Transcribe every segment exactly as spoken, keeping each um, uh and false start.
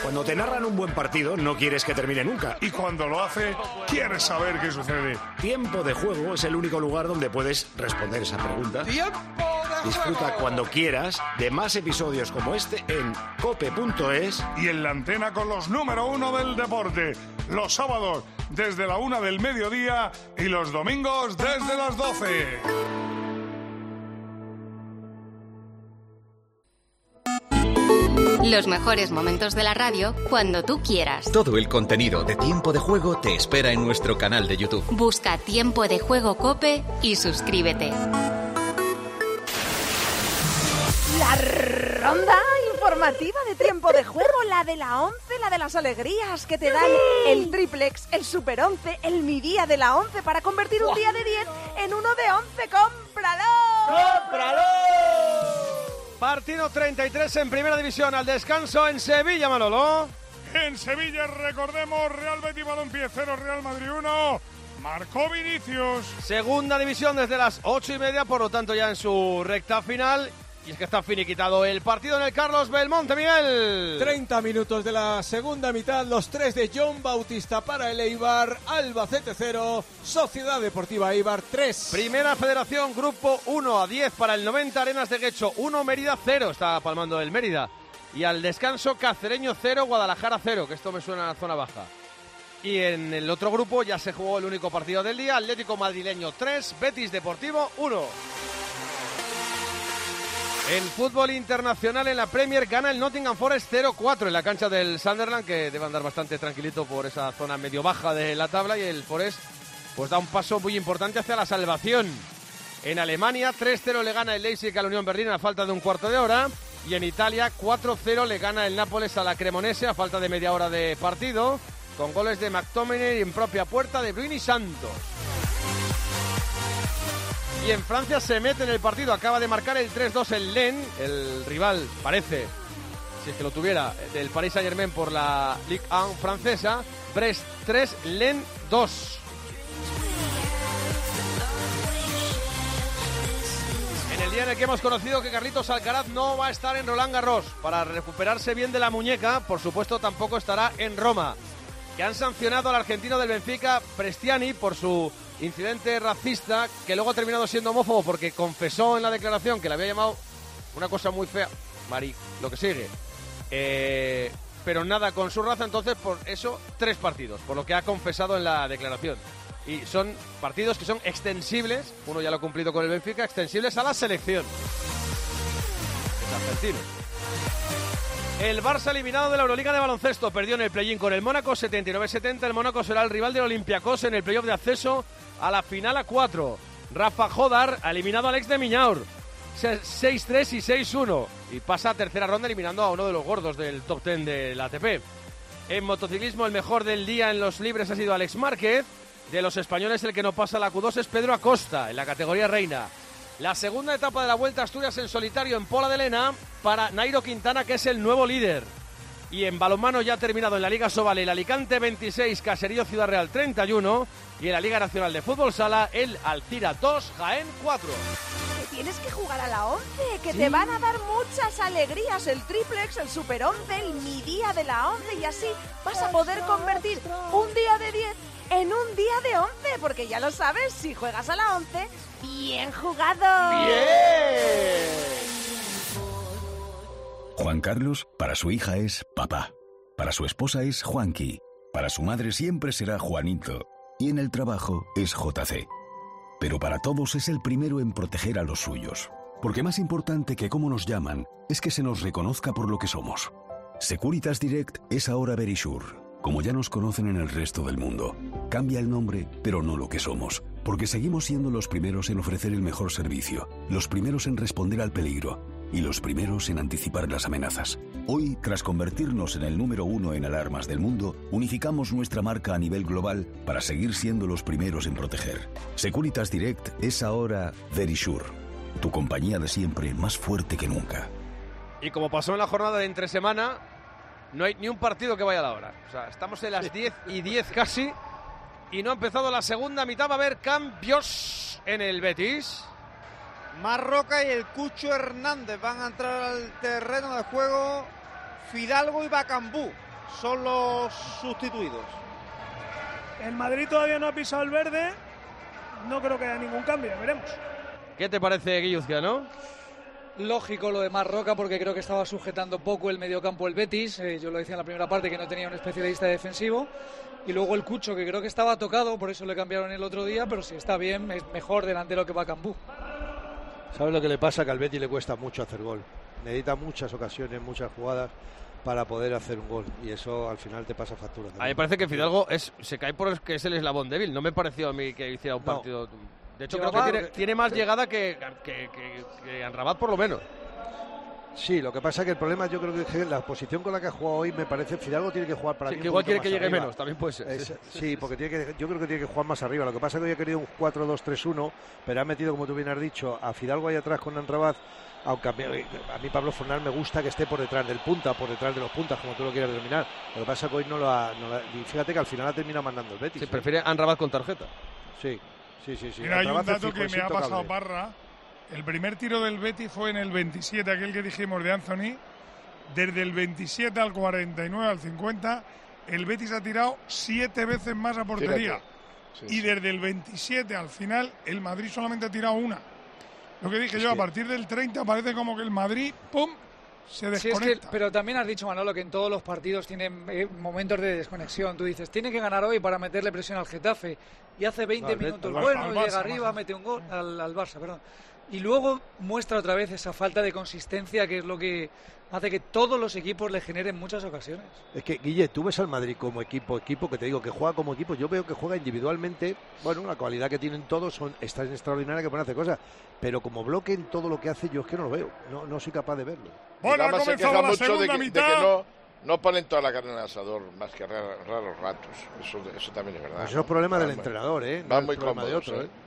Cuando te narran un buen partido, no quieres que termine nunca. Y cuando lo hace, quieres saber qué sucede. Tiempo de Juego es el único lugar donde puedes responder esa pregunta. ¡Tiempo de Disfruta juego! cuando quieras de más episodios como este en cope punto es. Y en la antena con los número uno del deporte. Los sábados desde la una del mediodía y los domingos desde las doce. Los mejores momentos de la radio cuando tú quieras. Todo el contenido de Tiempo de Juego te espera en nuestro canal de YouTube. Busca Tiempo de Juego Cope y suscríbete. La ronda informativa de Tiempo de Juego, la de la once, la de las alegrías que te dan el triplex, el super once, el mi día de la once para convertir un día de diez en uno de once. ¡Cómpralo! ¡Cómpralo! Partido treinta y tres en Primera División, al descanso en Sevilla, Manolo. En Sevilla, recordemos, Real Betis Balompié cero, Real Madrid uno. Marcó Vinicius. Segunda División desde las ocho y media, por lo tanto ya en su recta final. Y es que está finiquitado el partido en el Carlos Belmonte, Miguel. treinta minutos de la segunda mitad, los tres de John Bautista para el Eibar, Albacete cero, Sociedad Deportiva Eibar tres. Primera Federación, grupo uno a diez para el noventa, Arenas de Guecho uno, Mérida cero, está palmando el Mérida. Y al descanso, Cacereño cero, Guadalajara cero, que esto me suena a la zona baja. Y en el otro grupo ya se jugó el único partido del día, Atlético Madrileño tres, Betis Deportivo uno. En fútbol internacional, en la Premier, gana el Nottingham Forest cero cuatro en la cancha del Sunderland, que debe andar bastante tranquilito por esa zona medio baja de la tabla, y el Forest pues da un paso muy importante hacia la salvación. En Alemania, tres cero le gana el Leipzig a la Unión Berlín a falta de un cuarto de hora, y en Italia, cuatro cero le gana el Nápoles a la Cremonese a falta de media hora de partido, con goles de McTominay en propia puerta de Bruyne y Santos. Y en Francia se mete en el partido, acaba de marcar el tres dos el Lens, el rival, parece, si es que lo tuviera, del Paris Saint-Germain por la Ligue uno francesa. Brest tres, Lens dos. En el día en el que hemos conocido que Carlitos Alcaraz no va a estar en Roland Garros para recuperarse bien de la muñeca, por supuesto tampoco estará en Roma. Que han sancionado al argentino del Benfica, Prestiani, por su incidente racista, que luego ha terminado siendo homófobo porque confesó en la declaración que le había llamado una cosa muy fea, Mari, lo que sigue, eh, pero nada con su raza. Entonces por eso tres partidos, por lo que ha confesado en la declaración, y son partidos que son extensibles, uno ya lo ha cumplido con el Benfica, extensibles a la selección. Es argentino. El Barça eliminado de la Euroliga de baloncesto, perdió en el play-in con el Mónaco setenta y nueve setenta. El Mónaco será el rival del Olympiacos en el playoff de acceso a la final a cuatro. Rafa Jodar ha eliminado al ex de Miñaur, seis tres y seis uno, y pasa a tercera ronda eliminando a uno de los gordos del top diez del A T P. En motociclismo, el mejor del día en los libres ha sido Alex Márquez. De los españoles, el que no pasa la Q dos es Pedro Acosta en la categoría reina. La segunda etapa de la Vuelta a Asturias en solitario en Pola de Lena para Nairo Quintana, que es el nuevo líder. Y en balonmano ya ha terminado en la Liga Sobal el Alicante veintiséis, Caserío Ciudad Real treinta y uno, y en la Liga Nacional de Fútbol Sala el Alcira dos, Jaén cuatro. Que tienes que jugar a la once, que Sí. te van a dar muchas alegrías, el triplex, el super once, el mi día de la once, y así vas a poder convertir un día de diez en un día de once, porque ya lo sabes, si juegas a la once, bien jugado. ¡Bien! Juan Carlos, para su hija es papá. Para su esposa es Juanqui. Para su madre siempre será Juanito. Y en el trabajo es J C. Pero para todos es el primero en proteger a los suyos. Porque más importante que cómo nos llaman es que se nos reconozca por lo que somos. Securitas Direct es ahora Verisure, como ya nos conocen en el resto del mundo. Cambia el nombre, pero no lo que somos, porque seguimos siendo los primeros en ofrecer el mejor servicio, los primeros en responder al peligro y los primeros en anticipar las amenazas. Hoy, tras convertirnos en el número uno en alarmas del mundo, unificamos nuestra marca a nivel global para seguir siendo los primeros en proteger. Securitas Direct es ahora Verisure, tu compañía de siempre más fuerte que nunca. Y como pasó en la jornada de entre semana, no hay ni un partido que vaya a la hora. O sea, estamos en las diez y diez casi y no ha empezado la segunda mitad. Va a haber cambios en el Betis. Marroca y el Cucho Hernández van a entrar al terreno de juego. Fidalgo y Bacambú son los sustituidos. El Madrid todavía no ha pisado el verde, no creo que haya ningún cambio, veremos. ¿Qué te parece, Guilluzca, Lógico lo de Marroca, porque creo que estaba sujetando poco el mediocampo el Betis. Eh, yo lo decía en la primera parte que no tenía un especialista defensivo. Y luego el Cucho, que creo que estaba tocado, por eso le cambiaron el otro día, pero si está bien, es mejor delantero que Bakambu. ¿Sabes lo que le pasa? Que al Betis le cuesta mucho hacer gol. Necesita muchas ocasiones, muchas jugadas para poder hacer un gol. Y eso al final te pasa factura. A mí me parece que Fidalgo es, se cae por el que es el eslabón débil. No me pareció a mí que hiciera un No. partido... De hecho, Lleva creo que mal. tiene, tiene más llegada que, que, que, que Amrabat, por lo menos. Sí, lo que pasa es que el problema, yo creo que es que la posición con la que ha jugado hoy, me parece, Fidalgo tiene que jugar para Sí, mí que un igual poquito quiere que más llegue arriba. menos, también puede ser. Es- Sí, sí, sí, porque tiene que, yo creo que tiene que jugar más arriba. Lo que pasa es que hoy ha querido un cuatro dos tres uno, pero ha metido, como tú bien has dicho, a Fidalgo ahí atrás con Amrabat. Aunque a mí, a mí Pablo Fornal me gusta que esté por detrás del punta, por detrás de los puntas, como tú lo quieras denominar. Lo que pasa es que hoy no lo ha... No lo ha- y fíjate que al final ha terminado mandando el Betis. Sí, ¿eh? prefiere Amrabat con tarjeta. Sí, sí, sí. sí. Mira, hay un Amrabat es dato fijo, que es me ha pasado intocable. Parra. El primer tiro del Betis fue en el veintisiete, aquel que dijimos de Anthony. Desde el veintisiete al cuarenta y nueve al cincuenta, el Betis ha tirado siete veces más a portería. Fíjate. Sí, y sí. desde el veintisiete al final, el Madrid solamente ha tirado una. Lo que dije Es yo, que- a partir del treinta parece como que el Madrid, ¡pum!, se Sí, es desconecta. que, pero también has dicho, Manolo, que en todos los partidos tienen eh, momentos de desconexión. Tú dices, tiene que ganar hoy para meterle presión al Getafe. Y hace veinte Al Betis, minutos, al Barça, bueno, al llega Barça, arriba, más. mete un gol al, al Barça, perdón. Y luego muestra otra vez esa falta de consistencia, que es lo que hace que todos los equipos le generen muchas ocasiones. Es que, Guille, tú ves al Madrid como equipo, equipo que te digo que juega como equipo, yo veo que juega individualmente, bueno, la cualidad que tienen todos son, está extraordinaria que pueden hacer cosas, pero como bloque en todo lo que hace yo es que no lo veo, no, no soy capaz de verlo. Bueno, ha Además, se comenzado queja la mucho de segunda que, de mitad. que no, no ponen toda la carne en el asador, más que raros, raros ratos. Eso, eso también es verdad. Pues ¿no? eso es problema del Van muy- entrenador, ¿eh? No Van es muy problema de cómodos, otro, ¿eh? ¿eh?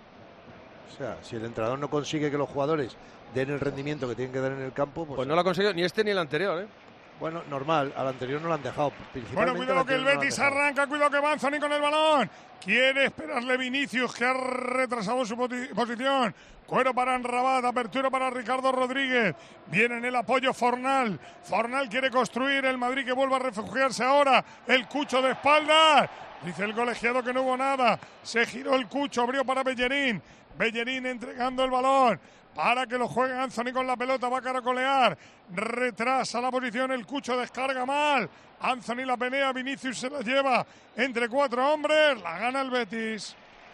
O sea, si el entrenador no consigue que los jugadores den el rendimiento que tienen que dar en el campo, pues, Pues no lo ha conseguido ni este ni el anterior, ¿eh? bueno, normal, al anterior no lo han dejado. Bueno, principalmente cuidado al que el anterior no lo han Betis dejado. arranca, cuidado que va Anthony con el balón. Quiere esperarle Vinicius, que ha retrasado su poti- posición. Cuero para Amrabat, apertura para Ricardo Rodríguez. Viene en el apoyo Fornal. Fornal quiere construir, el Madrid que vuelve a refugiarse ahora. El Cucho de espaldas. Dice el colegiado que no hubo nada. Se giró el Cucho, abrió para Bellerín. Bellerín entregando el balón para que lo juegue Anthony con la pelota, va a caracolear, retrasa la posición, el Cucho descarga mal, Anthony la pelea, Vinicius se la lleva entre cuatro hombres, la gana el Betis.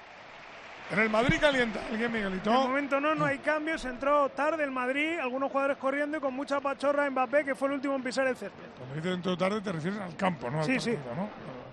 En el Madrid calienta alguien, Miguelito. De momento no, no hay cambios, entró tarde el Madrid, algunos jugadores corriendo y con mucha pachorra Mbappé, que fue el último en pisar el césped. Cuando dices dentro de tarde te refieres al campo, no al Sí, sí. partido, ¿no?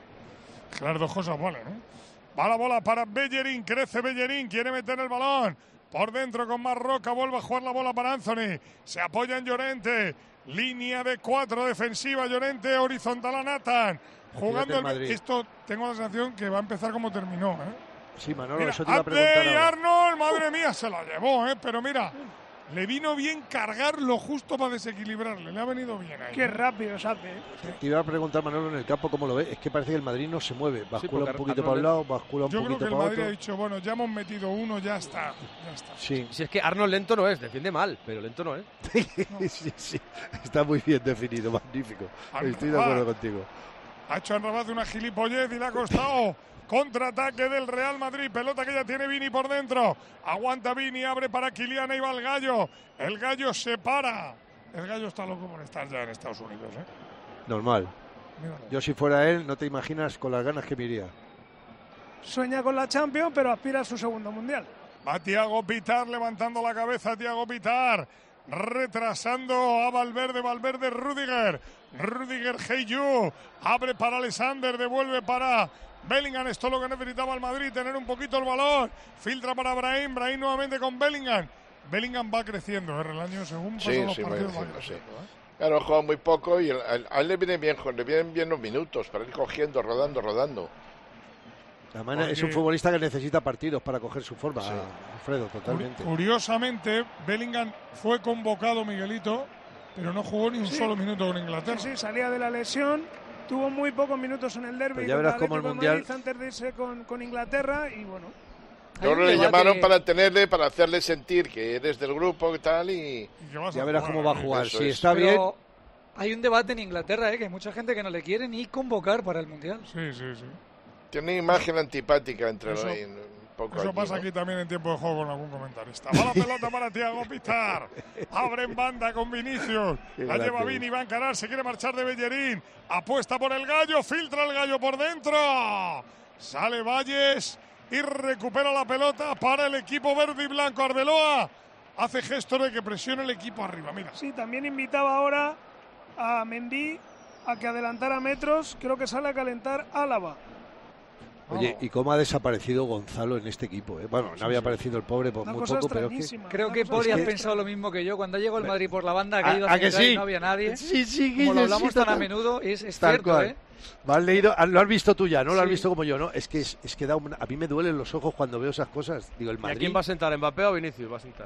Que las dos cosas valen, ¿no? Va la bola para Bellerín, crece Bellerín, quiere meter el balón. Por dentro con Marroca, vuelve a jugar la bola para Anthony. Se apoya en Llorente. Línea de cuatro defensiva, Llorente, horizontal a Nathan. Jugando el el Madrid. Esto tengo la sensación que va a empezar como terminó, ¿eh? Sí, Manolo, Mira, eso te iba a preguntar Atley, ahora. Arnold, madre mía, se la llevó, ¿eh? Pero mira, le vino bien cargar lo justo para desequilibrarle. Le ha venido bien ahí. Qué rápido sabe. ¿eh? Te iba a preguntar, Manolo, en el campo cómo lo ves. Es que parece que el Madrid no se mueve. Bascula porque un poquito Arnold- para un lado, bascula un Yo creo poquito que el para Madrid otro. ha dicho, bueno, ya hemos metido uno, ya está. Ya está. Sí. Si es que Arnold lento no es, defiende mal, pero lento no es. sí, sí. Está muy bien definido, magnífico. Estoy de Amrabat. acuerdo contigo. Ha hecho Amrabat una gilipollez y le ha costado. Contraataque del Real Madrid. Pelota que ya tiene Vini por dentro. Aguanta Vini, abre para Kylian, ahí va el Gallo. El Gallo se para. El Gallo está loco por estar ya en Estados Unidos, ¿eh? Normal. Míralo. Yo si fuera él, no te imaginas con las ganas que me iría. Sueña con la Champions, pero aspira a su segundo mundial. Va Thiago Pitar levantando la cabeza. Thiago Pitar retrasando a Valverde. Valverde, Rüdiger. Rüdiger, Heyu. Abre para Alexander. Devuelve para Bellingham. Esto es lo que necesitaba el Madrid. Tener un poquito el balón. Filtra para Brahim. Brahim nuevamente con Bellingham. Bellingham va creciendo, ¿eh? El año según pasan Sí, los sí, va partidos. va creciendo, sí. creciendo, ¿eh? Claro, juega muy poco y el- el- a él le vienen bien, le vienen bien los minutos para ir cogiendo, rodando, rodando. Además, Porque- es un futbolista que necesita partidos para coger su forma, Sí. Alfredo, totalmente. Curiosamente, Bellingham fue convocado, Miguelito, pero no jugó ni un Sí. solo minuto con Inglaterra. Sí, sí, salía de la lesión, tuvo muy pocos minutos en el derbi. Pero ya verás cómo el Mundial- antes de irse con, con Inglaterra y bueno. Hay un Luego le debate- llamaron para tenerle, para hacerle sentir que eres del grupo y tal y... ¿Y qué vas a Ya verás jugar, cómo va a eh? jugar. Eso Si es. está Pero bien, Hay un debate en Inglaterra, ¿eh? Que hay mucha gente que no le quiere ni convocar para el Mundial. Sí, sí, sí. Tiene imagen antipática entre Eso, los... Un poco eso allí, pasa ¿no? aquí también en tiempo de juego con algún comentarista. Va la pelota para Thiago Pitar. Abre en banda con Vinicius. Qué La lleva grande. Vini, va a encarar, se quiere marchar de Bellerín. Apuesta por el Gallo, filtra el Gallo por dentro. Sale Valles y recupera la pelota para el equipo verde y blanco. Arbeloa hace gesto de que presione el equipo arriba. Mira. Sí, también invitaba ahora a Mendy a que adelantara metros. Creo que sale a calentar Álava. Oye, ¿y cómo ha desaparecido Gonzalo en este equipo? eh? Bueno, no había aparecido el pobre por Una muy cosa poco, pero es que... extrañísima. Creo una que cosa Poli ha extraña. pensado lo mismo que yo. Cuando llegó el Madrid por la banda, que ¿A- ha ido a a que centrar y sí? no había nadie. Sí, sí, Como Guille, lo hablamos sí, tan a total. menudo, es, es Tal cierto, cual. ¿eh? Lo has leído, lo has visto tú ya, ¿no? Lo has Sí. visto como yo, ¿no? Es que es, es que da una- a mí me duelen los ojos cuando veo esas cosas. Digo, el ¿Y a Madrid, quién va a sentar? ¿Mbappé o Vinicius va a sentar?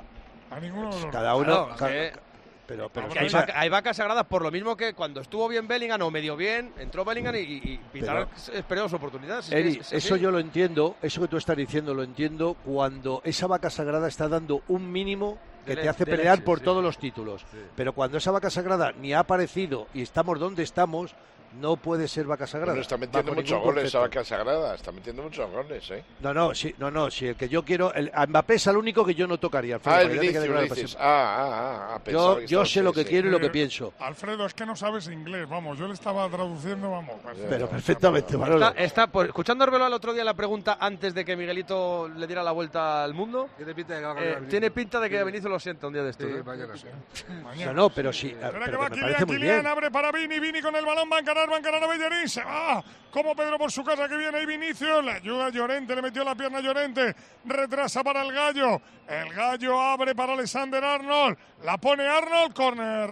A ninguno de los cada uno... Claro, ca- que- ca- pero, pero, Que hay, escucha, vaca- hay vacas sagradas por lo mismo que cuando estuvo bien Bellingham o medio bien, entró Bellingham y, y, y Pitar esperó su oportunidad. Si es que Eri, es- es eso así. yo lo entiendo, eso que tú estás diciendo lo entiendo cuando esa vaca sagrada está dando un mínimo que De te le- hace de pelear leche, por sí. todos los títulos. Pero cuando esa vaca sagrada ni ha aparecido y estamos donde estamos, no puede ser vaca sagrada. Bueno, está metiendo bajo muchos ningún goles esa concepto. vaca sagrada. Está metiendo muchos goles, ¿eh? No, no, sí, no, no, sí, el que yo quiero, el, a Mbappé es el único que yo no tocaría. Alfredo, Ah, el para que ya te quede Vinicius, claro para dices. siempre. Ah, ah, ah. pensaba Yo, que yo estaba- sé lo que sí, quiero y lo que Eh, pienso. Alfredo, es que no sabes inglés, vamos, yo le estaba traduciendo, vamos. Pero perfectamente, Manolo. Está, está por- escuchando a Arbeloa el otro día la pregunta antes de que Miguelito le diera la vuelta al mundo. Tiene pinta de que va a Eh, ganar. tiene pinta de que Vinicius lo sienta un día de estos. Sí, ¿eh? mañana sí. No, no, pero sí, Espera pero que que va me Kylian, parece muy Kylian bien. abre para Vini, Vini con el balón, va a encarar, va a encarar a Bellerín, se va, como Pedro por su casa que viene ahí Vinicius, la ayuda a Llorente, le metió la pierna a Llorente, retrasa para el Gallo, el Gallo abre para Alexander Arnold, la pone Arnold, córner.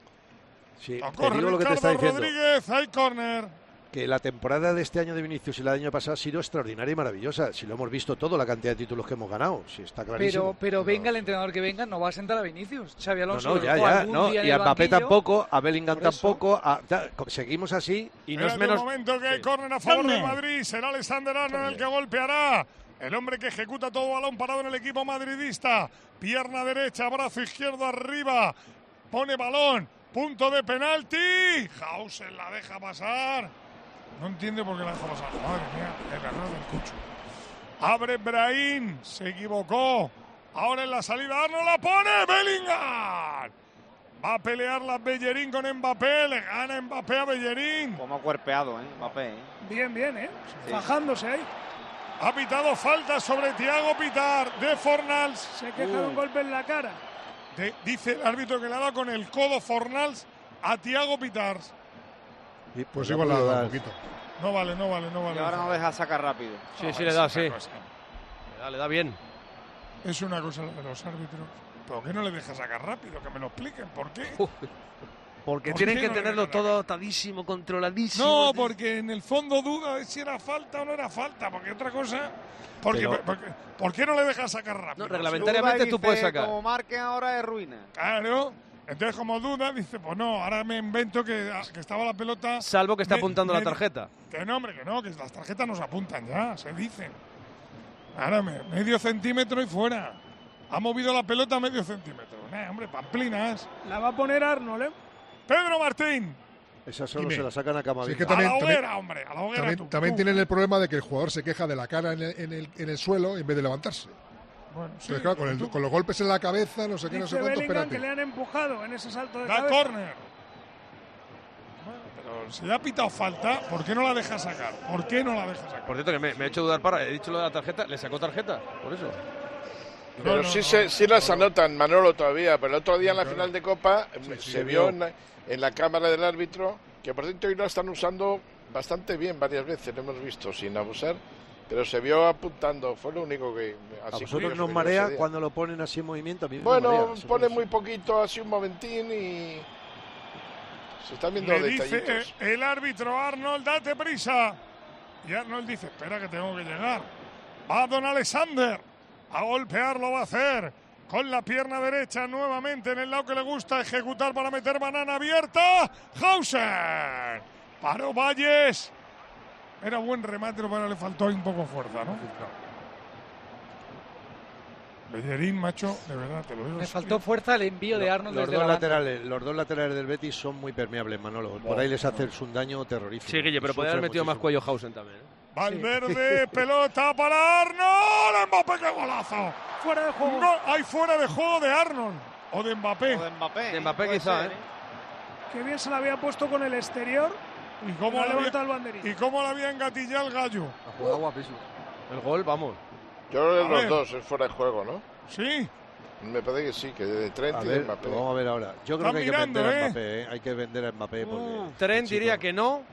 Sí, Tocó te digo lo que te está Ricardo diciendo. Rodríguez, hay córner. Que la temporada de este año de Vinicius y la del año pasado ha sido extraordinaria y maravillosa. Si lo hemos visto todo, la cantidad de títulos que hemos ganado, sí, está Pero, clarísimo. pero venga el entrenador que venga, no va a sentar a Vinicius. Xavi No, Alonso no, lo ya, dejó ya, algún no, día en y a el Mbappé banquillo. tampoco, a Bellingham Por eso. tampoco, a- ya, seguimos así. Y no es Espérate menos. un momento que hay córner a favor del Madrid, será Alexander Arnold el que golpeará. El hombre que ejecuta todo balón parado en el equipo madridista. Pierna derecha, brazo izquierdo arriba. Pone balón, punto de penalti. Hausen la deja pasar. No entiende por qué la deja pasar. Madre mía, el error del Cucho. Abre Brahim, se equivocó. Ahora en la salida Arnold la pone Bellingham. Va a pelear la Bellerín con Mbappé, le gana Mbappé a Bellerín. Como cuerpeado, ¿eh? Mbappé, ¿eh? Bien, bien, ¿eh? Sí. Fajándose ahí. Ha pitado falta sobre Thiago Pitar de Fornals. Se queja de un golpe en la cara. De- dice el árbitro que le ha dado con el codo Fornals a Thiago Pitar. Y, Pues no igual puedo la da dar. un poquito. No vale, no vale, no Y vale. ahora no deja sacar rápido. Sí, sí, No, le da, es sí. una Le cosa. da, le da bien. Es una cosa la de los árbitros. ¿Por qué no le deja sacar rápido? Que me lo expliquen. ¿Por qué? Porque ¿Por tienen qué que no le tenerlo dejan todo atadísimo, controladísimo. No, porque en el fondo duda de si era falta o no era falta. Porque otra cosa. Porque, Pero- porque- ¿Por qué no le deja sacar rápido? No, reglamentariamente tú puedes sacar. Como marquen ahora es ruina. Claro. Entonces, como duda, dice, pues no, ahora me invento que, que estaba la pelota. Salvo que está me- apuntando la me- tarjeta. Que no, hombre, que no, que las tarjetas nos apuntan ya, se dicen. Ahora me- medio centímetro y fuera. Ha movido la pelota medio centímetro. Nah, hombre, pamplinas. La va a poner Arnold, ¿eh? Pedro Martín. Esa solo Dime. se la sacan a Sí, Camavinga. es que A también, la también, hoguera, hombre, a la hoguera también, tú, también tú. tienen el problema de que el jugador se queja de la cara en el, en el, en el suelo en vez de levantarse. Bueno, sí, Entonces, claro, con, el- tú- con los golpes en la cabeza, no sé qué, no sé Dice cuánto, Bellingham espérate. que le han empujado en ese salto de Da cabeza. córner. Bueno, pero si le ha pitado falta, ¿por qué no la deja sacar? ¿Por qué no la deja sacar? Por cierto, que me, me he hecho dudar para. He dicho lo de la tarjeta, le sacó tarjeta, por eso. Pero No, no, sí, no, se, no, sí las no. anotan, Manolo, todavía. Pero el otro día en la Claro. final de Copa eh, Sí, se sí, vio vio. en la, en la cámara del árbitro, que por cierto hoy lo están usando bastante bien varias veces, lo hemos visto, sin abusar. Pero se vio apuntando, fue lo único que... A Así vosotros curioso nos que yo ese marea día. cuando lo ponen así en movimiento. A mí me Bueno, marea, eso pone no muy sé. poquito, así un momentín y... Se están viendo Le los dice detallitos. eh, el árbitro Arnold, date prisa. Y Arnold dice, espera que tengo que llegar. Va Don Alexander. A golpearlo va a hacer. Con la pierna derecha nuevamente en el lado que le gusta ejecutar para meter banana abierta. Hausen. Paró Valles. Era buen remate, pero le faltó ahí un poco fuerza, ¿no? Bellerín, macho, de verdad, te lo digo. Me faltó fuerza el envío de Arnold Los desde dos la banda. laterales, los dos laterales del Betis son muy permeables, Manolo. Por ahí les haces un daño terrorífico. Sí, Guille, pero podría haber metido más cuello Hausen también. ¿eh? Valverde, pelota para Arnold. Mbappé, qué golazo. Fuera de juego. No, hay fuera de juego de Arnold. O de Mbappé. O de Mbappé. De Mbappé puede quizá, ser, ¿eh? Qué bien se la había puesto con el exterior. ¿Y cómo, No le levanta había, el banderín. ¿Y cómo le había engatillado el gallo? Ha jugado guapísimo. El gol, vamos. Yo creo A que los ver. dos es fuera de juego, ¿no? Sí. Me parece que sí, que de Trent A y de ver, Mbappé. lo vamos a ver ahora. Yo creo Están que hay que mirando, vender ¿eh? a Mbappé, ¿eh? Hay que vender a Mbappé porque... Trent chico, diría que no.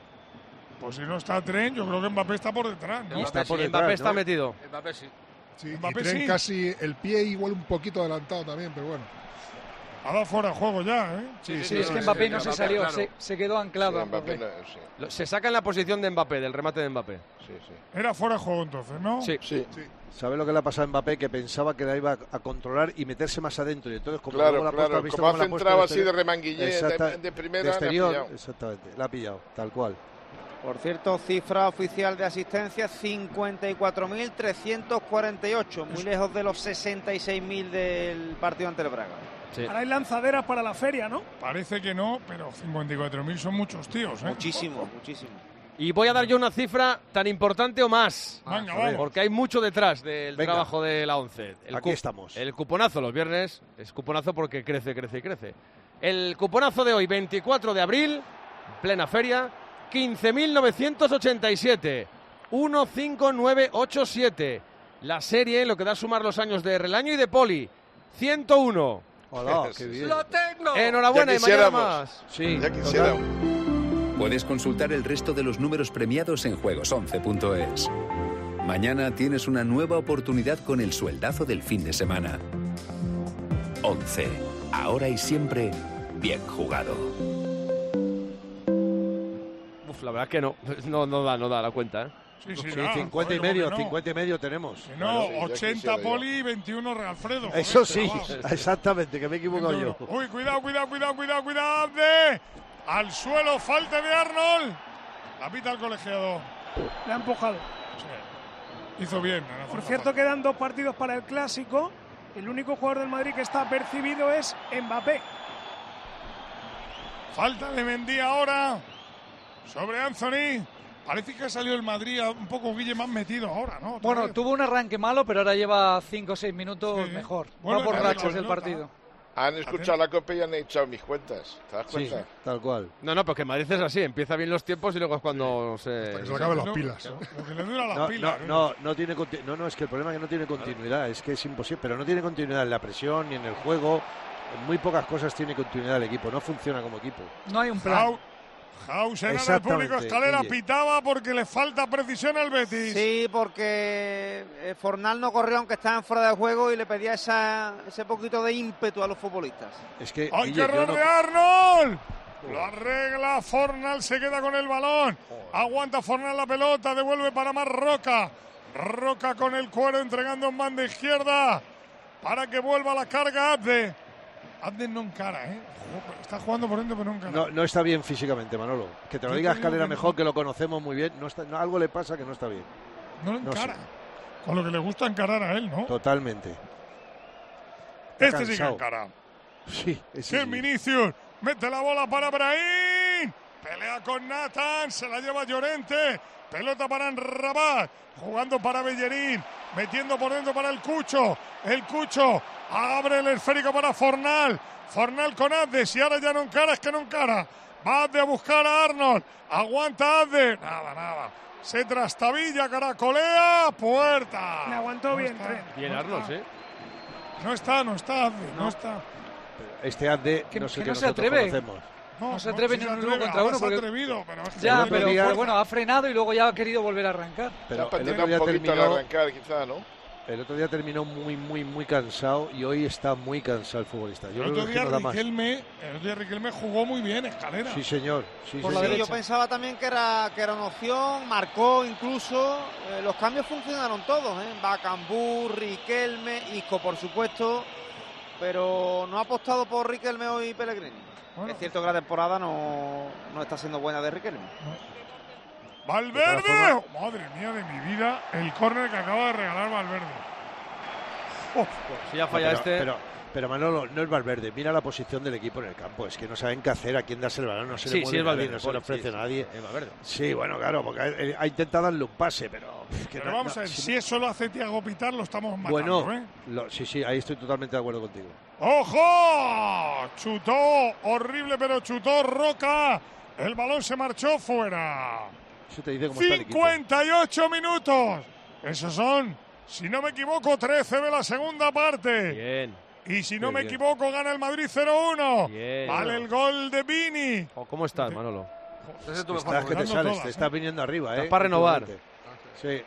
Pues si no está Trent, yo creo que Mbappé está por detrás, ¿no? Está Mbappé, por sí, detrás, Mbappé está ¿no? metido. Mbappé sí. Sí, y Mbappé Trent sí. casi el pie igual un poquito adelantado también, pero bueno. Ha dado fuera de juego ya, ¿eh? Sí, sí, es que Mbappé no se salió, se, se quedó anclado. Sí, a Mbappé Mbappé. no- sí, Lo- Se saca en la posición de Mbappé, del remate de Mbappé. sí, sí. Era fuera de juego entonces, ¿no? Sí. Sí, ¿Sabe lo que le ha pasado a Mbappé? Que pensaba que la iba a controlar y meterse más adentro. Y entonces, como claro, luego la ha puesto, claro. ¿has visto Como ha cómo la ha puesto centrado de así de exterior? remanguillé, Exacta- de, de primera, de le ha exterior, pillado. exactamente, la ha pillado, tal cual. Por cierto, cifra oficial de asistencia cincuenta y cuatro mil trescientos cuarenta y ocho, muy lejos de los sesenta y seis mil del partido ante el Braga. Sí. Ahora hay lanzaderas para la feria, ¿no? Parece que no, pero cincuenta y cuatro mil son muchos tíos, ¿eh? Muchísimo, muchísimo. Y voy a dar yo una cifra tan importante o más. Venga, a ver. vamos. Porque hay mucho detrás del Venga. trabajo de la once. El Aquí cu- estamos. El cuponazo los viernes es cuponazo porque crece, crece y crece. El cuponazo de hoy, veinticuatro de abril, plena feria, quince mil novecientos ochenta y siete, uno cinco nueve ocho siete. La serie, lo que da a sumar los años de Relaño y de Poli, ciento uno. Hola, qué bien. ¡Lo tengo! Enhorabuena Ya y mañana quisiéramos. más. Sí, Ya total. quisiéramos. Puedes consultar el resto de los números premiados en juegos once punto es. Mañana tienes una nueva oportunidad con el sueldazo del fin de semana. once. Ahora y siempre, bien jugado. Uf, la verdad que no. No, no da, no da la cuenta, ¿eh? Sí, sí, Sí, da. cincuenta y Joder, medio, ¿cómo que no? cincuenta y medio tenemos. Que no, Sí, ya ochenta quisiera yo. Poli y veintiuno Realfredo. joder, Eso sí, chaval. exactamente, que me he equivocado yo. Uy, cuidado, cuidado, cuidado, cuidado, cuidado. De... Al suelo, falta de Arnold. La pita el colegiado. Le ha empujado. Sí. Hizo bien. no, no, Por no, cierto, no. quedan dos partidos para el Clásico. El único jugador del Madrid que está percibido es Mbappé. Falta de Mendy ahora sobre Anthony. Parece que ha salido el Madrid un poco Guille más metido ahora, ¿no? Otra Bueno, vez. tuvo un arranque malo, pero ahora lleva cinco o seis minutos Sí. mejor. Bueno, Va por claro, rachas la el pelota. partido. Han escuchado la copa y han echado mis cuentas. ¿Te das Sí, cuenta? tal cual. No, no, porque Madrid es así. Empieza bien los tiempos y luego es cuando se... Hasta que se le acaben las No, pilas. Lo que le dura las No, pilas. no, no, no tiene conti- no, no, es que el problema es que no tiene continuidad, es que es imposible, pero no tiene continuidad en la presión ni en el juego. En muy pocas cosas tiene continuidad el equipo, no funciona como equipo. No hay un plan. Hau- Hausen ahora el Exactamente, público Escalera Guille. pitaba porque le falta precisión al Betis. Sí, porque eh, Fornal no corrió aunque estaban fuera de juego y le pedía esa, ese poquito de ímpetu a los futbolistas. Es que ¡Ay, Guille, qué yo error no- de Arnold! Lo arregla Fornal, se queda con el balón. Aguanta Fornal la pelota, devuelve para más Roca. Roca con el cuero entregando en banda izquierda para que vuelva la carga Abde. Abde no encara, ¿eh? Jo, está jugando por dentro, pero no encara. no, no está bien físicamente, Manolo. Que te lo Yo diga te digo Escalera que mejor, no. que lo conocemos muy bien. No está, no, algo le pasa que no está bien. No lo no encara. sé. Con lo que le gusta encarar a él, ¿no? Totalmente. Está Este sí que cansado. encara. Sí, ese ¡Qué sí. Vinicius! Mete la bola para Brahim. Pelea con Nathan. Se la lleva Llorente. Pelota para Rabat. Jugando para Bellerín. Metiendo por dentro para el Cucho. El Cucho abre el esférico para Fornal. Fornal con Abde. Si ahora ya no encara, es que no encara. Va Abde a buscar a Arnold. Aguanta Abde. Nada, nada. Se trastabilla, caracolea. Puerta. Le aguantó No bien, está, Trent. Bien no Arnold, está. sí. No está, no está Abde. No, No. está. Este Abde, Que- no sé que qué no se nosotros atreve. conocemos. No se atreve ni sí en se un uno atreve. contra Ahora uno, se ha porque- atrevido, pero es que Ya, no pero, me digas- pero bueno, ha frenado y luego ya ha querido volver a arrancar. Pero Ha el patinado otro un día poquito al terminó, arrancar, quizá, ¿no? el otro día terminó muy, muy, muy cansado y hoy está muy cansado el futbolista. Yo El creo otro que día no da más. Riquelme, el otro día Riquelme jugó muy bien, Escalera. Sí, señor. Sí, Por señor. la yo pensaba también que era, que era una opción, marcó incluso. Eh, los cambios funcionaron todos, ¿eh? Bacambú, Riquelme, Isco, por supuesto, pero no ha apostado por Riquelme hoy Pellegrini. Bueno. Es cierto que la temporada no, no está siendo buena de Riquelme. ¡Valverde! De todas Madre mía de mi vida, el córner que acaba de regalar Valverde. Oh. Si ya falla pero, este. Pero, pero Manolo, no es Valverde. Mira la posición del equipo en el campo. Es que no saben qué hacer, a quién darse el balón. No se sí, le mueve sí, es nadie, Valverde, no se le ofrece sí, a nadie. Sí, es sí, bueno, claro, porque ha, ha intentado darle un pase, pero... Que pero no, vamos no, a ver, si, si eso lo hace Thiago Pitar, lo estamos matando, bueno, ¿eh? Lo, sí, sí, ahí estoy totalmente de acuerdo contigo. ¡Ojo! Chutó, horrible, pero chutó Roca. El balón se marchó fuera. Eso te dice cómo está el equipo. cincuenta y ocho minutos. Esos son, si no me equivoco, trece de la segunda parte. Bien. Y si no Qué me bien. equivoco, gana el Madrid cero uno. Bien. Vale el gol de Vini. Oh, ¿Cómo estás, Manolo? Estás que te sales, te estás viniendo arriba, Estás ¿eh? para renovar. Sí.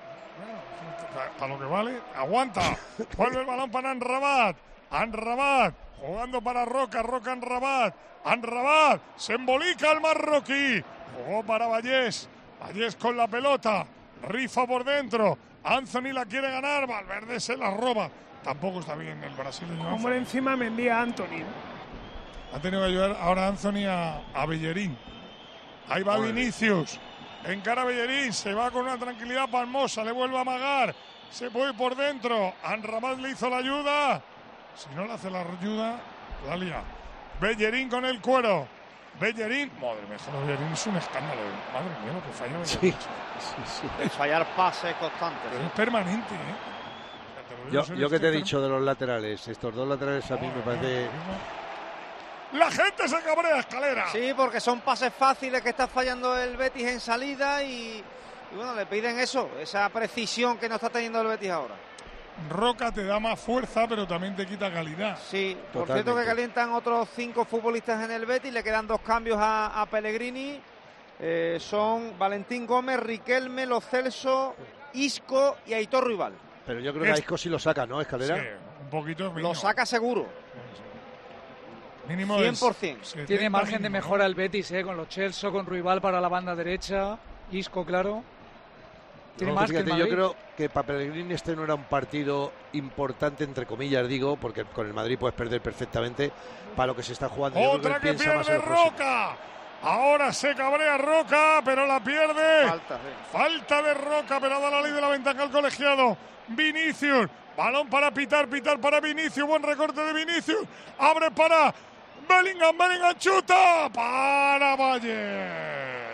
A lo que vale, aguanta. Vuelve el balón para Anrabat. Anrabat jugando para Roca. Roca Anrabat. Anrabat se embolica el marroquí. Jugó para Vallés. Vallés con la pelota. Rifa por dentro. Anthony la quiere ganar. Valverde se la roba. Tampoco está bien el brasileño. Como encima Mendy a Anthony. Ha tenido que ayudar ahora Anthony a, a Bellerín. Ahí va Joder. Vinicius. Encara Bellerín. Se va con una tranquilidad pasmosa. Le vuelve a amagar. Se puede ir por dentro. Anrabat le hizo la ayuda. Si no le hace la ayuda, la lía. Bellerín con el cuero. Bellerín. Madre mía, Bellerín es un escándalo. Madre mía, lo que falla Bellerín. Sí, sí, sí. De fallar pases constantes. Pero es permanente, ¿eh? Yo, yo que te he dicho de los laterales, estos dos laterales a mí me parece... La gente se cabrea, Escalera. Sí, porque son pases fáciles que está fallando el Betis en salida y, y bueno, le piden eso, esa precisión que no está teniendo el Betis ahora. Roca te da más fuerza, pero también te quita calidad. Sí, por Totalmente. cierto que calientan otros cinco futbolistas en el Betis, le quedan dos cambios a, a Pellegrini. Eh, son Valentín Gómez, Riquelme, Lo Celso, Isco y Aitor Rival. Pero yo creo que a Isco sí lo saca, ¿no, Escalera? Sí, un poquito. Lo saca seguro. Mínimo cien por ciento. Tiene margen de mejora el Betis, ¿eh? Con los Chelsea, con Ruibal para la banda derecha, Isco, claro. Tiene No, más fíjate, que el yo Madrid. creo que para Pellegrini este no era un partido importante, entre comillas digo, porque con el Madrid puedes perder perfectamente para lo que se está jugando. Yo creo Otra él que piensa más en pierde lo próximo. Roca. Ahora se cabrea Roca, pero la pierde. Falta, sí. Falta de Roca, pero da la ley de la ventaja al colegiado. Vinicius. Balón para Pitar, Pitar para Vinicius. Buen recorte de Vinicius. Abre para Bellingham, Bellingham chuta. Para Valles.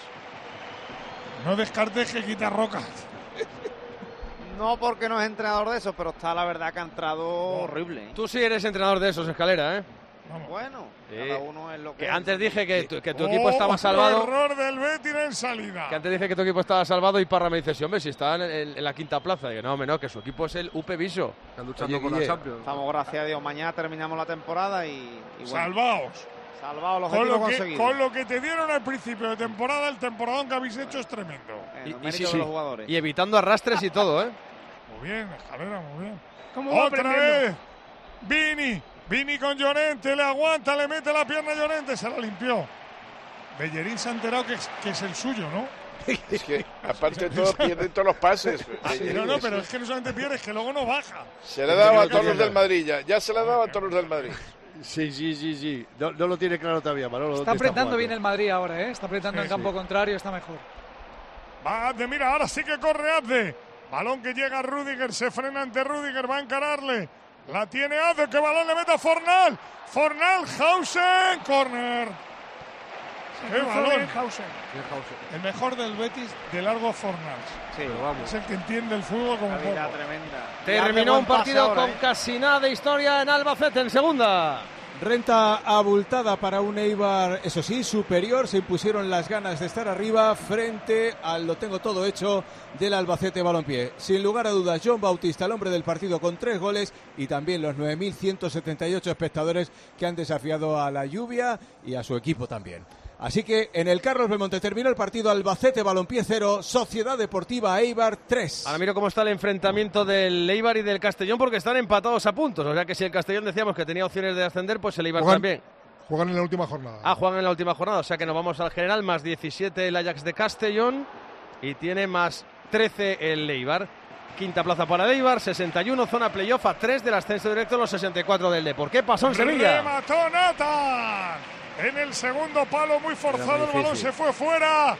No descartes que quita Roca. No porque no es entrenador de eso, pero está la verdad que ha entrado horrible. ¿eh? Tú sí eres entrenador de esos, Escalera, ¿eh? Bueno, Sí. cada uno es lo que, Que es. antes dije que tu, que tu Oh, equipo estaba salvado. Error del Betis en salida. Que antes dije que tu equipo estaba salvado y Parra me dice, sí, hombre, si está en, en- en la quinta plaza. Y yo, no, hombre, no, que su equipo es el U P Viso. Están luchando Oye, por la Guille, Champions. Estamos, gracias a Dios, mañana terminamos la temporada y, y bueno, Salvaos. salvados los Con objetivos lo, que, conseguidos. con lo que te dieron al principio de temporada, el temporadón que habéis hecho es tremendo. Eh, Y- los y méritos sí, de sí. los jugadores. Y evitando arrastres y todo, ¿eh? Muy bien, Escalera, muy bien. ¿Cómo va Otra aprendiendo? vez. Vini. Vini con Llorente. Le aguanta, le mete la pierna a Llorente. Se la limpió. Bellerín se ha enterado que es, que es el suyo, ¿no? Es que, aparte de todo, pierde todos los pases. Sí, no, no, pero es que no solamente pierde, es que luego no baja. Se le ha dado a todos los del Madrid ya. Ya se le ha dado a todos los del Madrid. Sí, sí, sí, sí. No, no lo tiene claro todavía, Manolo. Está ¿dónde apretando jugando? bien el Madrid ahora, ¿eh? Está apretando Sí, en campo sí. contrario, está mejor. Va Azde, mira, ahora sí que corre Azde. Balón que llega a Rüdiger, se frena ante Rüdiger, va a encararle. La tiene Azde, que balón le mete a Fornal. Fornal, Hausen, corner. ¡Qué Hizo balón! bien Hausen. El mejor del Betis, de largo Fornal. Sí, Es el que entiende el fútbol como una vida poco. tremenda. Terminó un partido ahora, con ¿eh? casi nada de historia en Albacete en segunda. Renta abultada para un Eibar, eso sí, superior. Se impusieron las ganas de estar arriba frente al lo tengo todo hecho del Albacete Balompié. Sin lugar a dudas, John Bautista, el hombre del partido con tres goles, y también los nueve mil ciento setenta y ocho espectadores que han desafiado a la lluvia y a su equipo también. Así que en el Carlos Belmonte terminó el partido Albacete Balompié cero, Sociedad Deportiva Eibar tres. Ahora miro cómo está el enfrentamiento del Eibar y del Castellón porque están empatados a puntos. O sea que si el Castellón decíamos que tenía opciones de ascender, pues el Eibar Juegan- también. Juegan en la última jornada. Ah, juegan en la última jornada. O sea que nos vamos al general, más diecisiete el Ajax de Castellón y tiene más trece el Eibar. Quinta plaza para el Eibar, sesenta y uno, zona playoff a tres del ascenso directo, los sesenta y cuatro del Depor. ¿Qué pasó en Sevilla? Remató Nathan. En el segundo palo, muy forzado, Era muy el balón difícil. se fue fuera.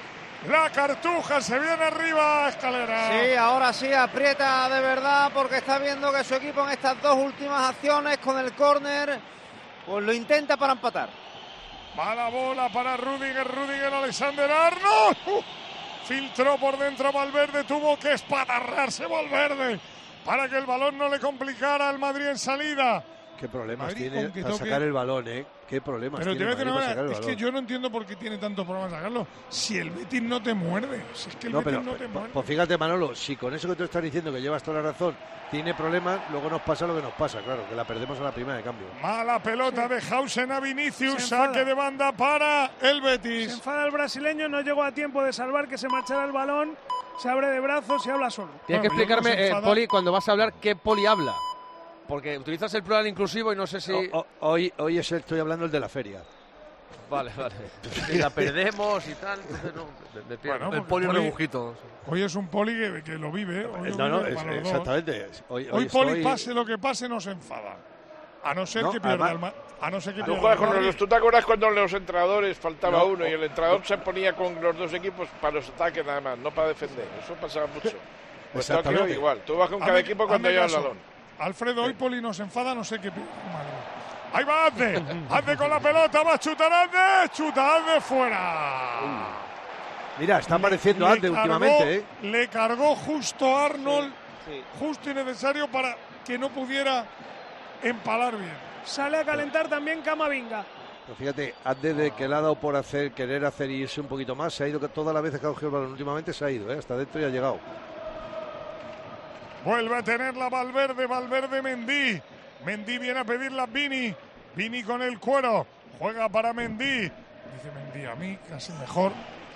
La Cartuja se viene arriba, Escalera. Sí, ahora sí aprieta de verdad porque está viendo que su equipo en estas dos últimas acciones con el córner pues lo intenta para empatar. Mala bola para Rüdiger, Rüdiger, Alexander Arnold. Uh, filtró por dentro Valverde, tuvo que espatarrarse Valverde para que el balón no le complicara al Madrid en salida. Qué problemas Madrid, tiene aunque para toque... sacar el balón, ¿eh? Qué problemas Pero tiene te voy a decir Madrid una para sacar cosa, el es balón. que yo no entiendo por qué tiene tantos problemas sacarlo. Si el Betis no te muerde, si es que el No, Betis pero no te muerde. pues fíjate, Manolo, si con eso que tú estás diciendo que llevas toda la razón, tiene problemas, luego nos pasa lo que nos pasa, claro, que la perdemos a la primera de cambio. Mala pelota de Hausen a Vinicius, Se enfada. saque de banda para el Betis. Se enfada el brasileño, no llegó a tiempo de salvar que se marchara el balón, se abre de brazos y habla solo. Tienes que Bueno, explicarme, no se eh, enfada. Poli, cuando vas a hablar, ¿qué Poli habla? Porque utilizas el plural inclusivo y no sé si... O- o- hoy, hoy es el, estoy hablando el de la feria. Vale, vale. Si la perdemos y tal, entonces no... me- me pierdo. Bueno, el Poli Poli- rebujito. Hoy es un Poli que, que lo vive. Hoy lo No, no, vive es- para los dos. exactamente. Hoy, Hoy, hoy Poli, estoy- pase lo que pase, no se enfada. A no ser No, que pierda además- el Ma- A no ser que Tú pierda juegas el con Madrid. los, ¿tú te acuerdas cuando los entrenadores faltaba No. uno y el entrenador se ponía con los dos equipos para los ataques nada más, no para defender? Eso pasaba mucho. Pues tú aquí Exactamente. igual, tú vas con cada Hazme- equipo cuando hazme lleva el caso. balón. Alfredo, hoy Poli no se enfada, no sé qué pierde el Madrid. Ahí va Azde, Azde con la pelota, va a chutar Azde, chuta Azde fuera. Mira, está apareciendo Le Ande cargó- últimamente, ¿eh? Le cargó justo a Arnold, Sí. justo y necesario para que no pudiera empalar bien. Sale a calentar también Camavinga. Pero fíjate, Ande de que le ha dado por hacer, querer hacer y irse un poquito más, se ha ido que todas las veces que ha cogido el balón últimamente se ha ido, ¿eh? Hasta dentro y ha llegado. Vuelve a tenerla Valverde, Valverde Mendy. Mendy viene a pedirla a Vini. Vini con el cuero. Juega para Mendy. Dice Mendy, a mí casi mejor.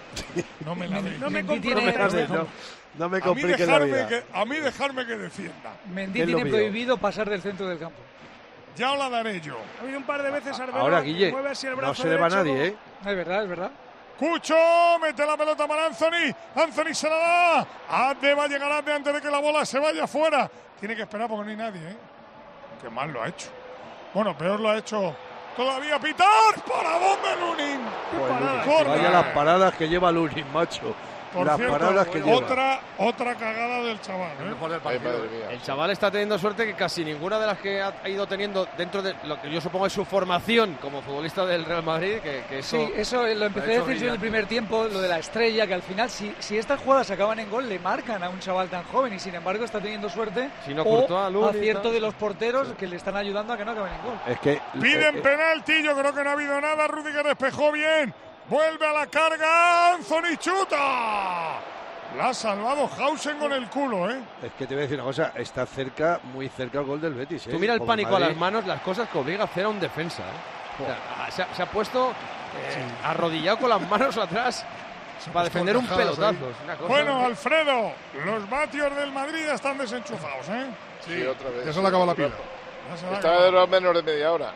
No me la deis. No me Mendy compro tiene- esto. No, no me A mí, compliques la dejarme vida. que, a mí dejarme que defienda. Mendy Es lo tiene mío. prohibido pasar del centro del campo. Ya os la daré yo. Ha habido un par de veces Arbeloa Ahora, que Guille, mueve así el no brazo se le va a derecho, nadie, ¿eh? Es verdad, es verdad. Cucho, mete la pelota para Anthony. Anthony se la da. Ande va a llegar Ande antes de que la bola se vaya fuera. Tiene que esperar porque no hay nadie, ¿eh? Qué mal lo ha hecho. Bueno, peor lo ha hecho todavía Pitar. Para dónde Lunin. Joder, Corner. Vaya las paradas que lleva Lunin, macho. Por las cierto, paradas que lleva. otra, otra cagada del chaval, ¿eh? Ay, madre mía. El chaval está teniendo suerte que casi ninguna de las que ha ha ido teniendo dentro de lo que yo supongo es su formación como futbolista del Real Madrid, que, que eso... Sí, eso lo empecé ha a hecho decir yo en el brillante. primer tiempo, lo de la estrella, que al final si, si estas jugadas acaban en gol le marcan a un chaval tan joven y sin embargo está teniendo suerte Si no, o Courtois, Lunin y acierto tal. de los porteros que le están ayudando a que no acaben en gol. Es que Piden eh, eh, penalti, yo creo que no ha habido nada. Rudiger despejó bien. Vuelve a la carga. Anthony chuta. La ha salvado Hausen con el culo, ¿eh? es que te voy a decir una cosa, está cerca, muy cerca el gol del Betis, ¿eh? Tú mira el Como pánico a Madrid. las manos, las cosas que obliga a hacer a un defensa. ¿eh? O sea, se, ha, se ha puesto eh, arrodillado con las manos atrás para defender un encajadas pelotazo. ahí. Es una cosa- Bueno, Alfredo, los vatios del Madrid ya están desenchufados, ¿eh? Sí, otra vez. Ya se le acabó la pila. Ya se va a Estaba acabar. de los menos de media hora.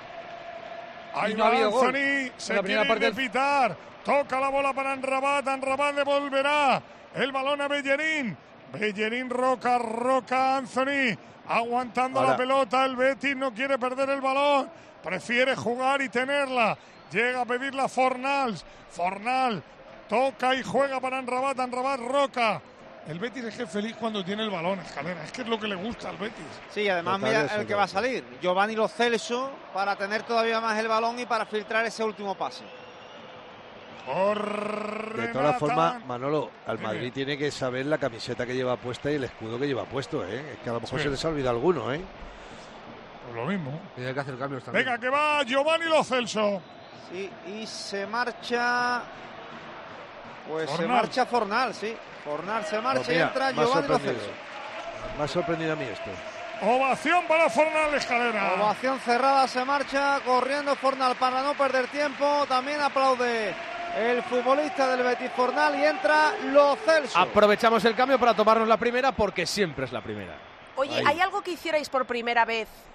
Ahí Y no va ha habido gol. Anthony, se En la primera quiere parte ir de pitar. Toca la bola para Anrabat, Anrabat devolverá el balón a Bellerín. Bellerín, Roca, Roca, Anthony. Aguantando Ahora. la pelota, el Betis no quiere perder el balón. Prefiere jugar y tenerla. Llega a pedirla Fornals. Fornal toca y juega para Anrabat, Anrabat, Roca. El Betis es que es feliz cuando tiene el balón, Escalera. Es que es lo que le gusta al Betis. Sí, además Total, mira eso el que es va a verdad. salir, Giovanni Lo Celso, para tener todavía más el balón y para filtrar ese último pase. De todas formas, Manolo, al Dime. Madrid tiene que saber la camiseta que lleva puesta y el escudo que lleva puesto, ¿eh? Es que a lo mejor Sí. se les ha olvidado alguno, ¿eh? Pues lo mismo. Y hay que hacer cambios también. Venga, que va Giovanni Lo Celso. Sí, y se marcha. Pues se Fornal. marcha Fornal, sí. Fornal se marcha Pues y mira, entra me ha Giovanni Lo sorprendido. Celso. Me ha sorprendido a mí esto. Ovación para Fornal, Escalera. Ovación cerrada, se marcha corriendo Fornal para no perder tiempo. También aplaude el futbolista del Betis Fornal y entra Lo Celso. Aprovechamos el cambio para tomarnos la primera porque siempre es la primera. Oye, Ahí. ¿hay algo que hicierais por primera vez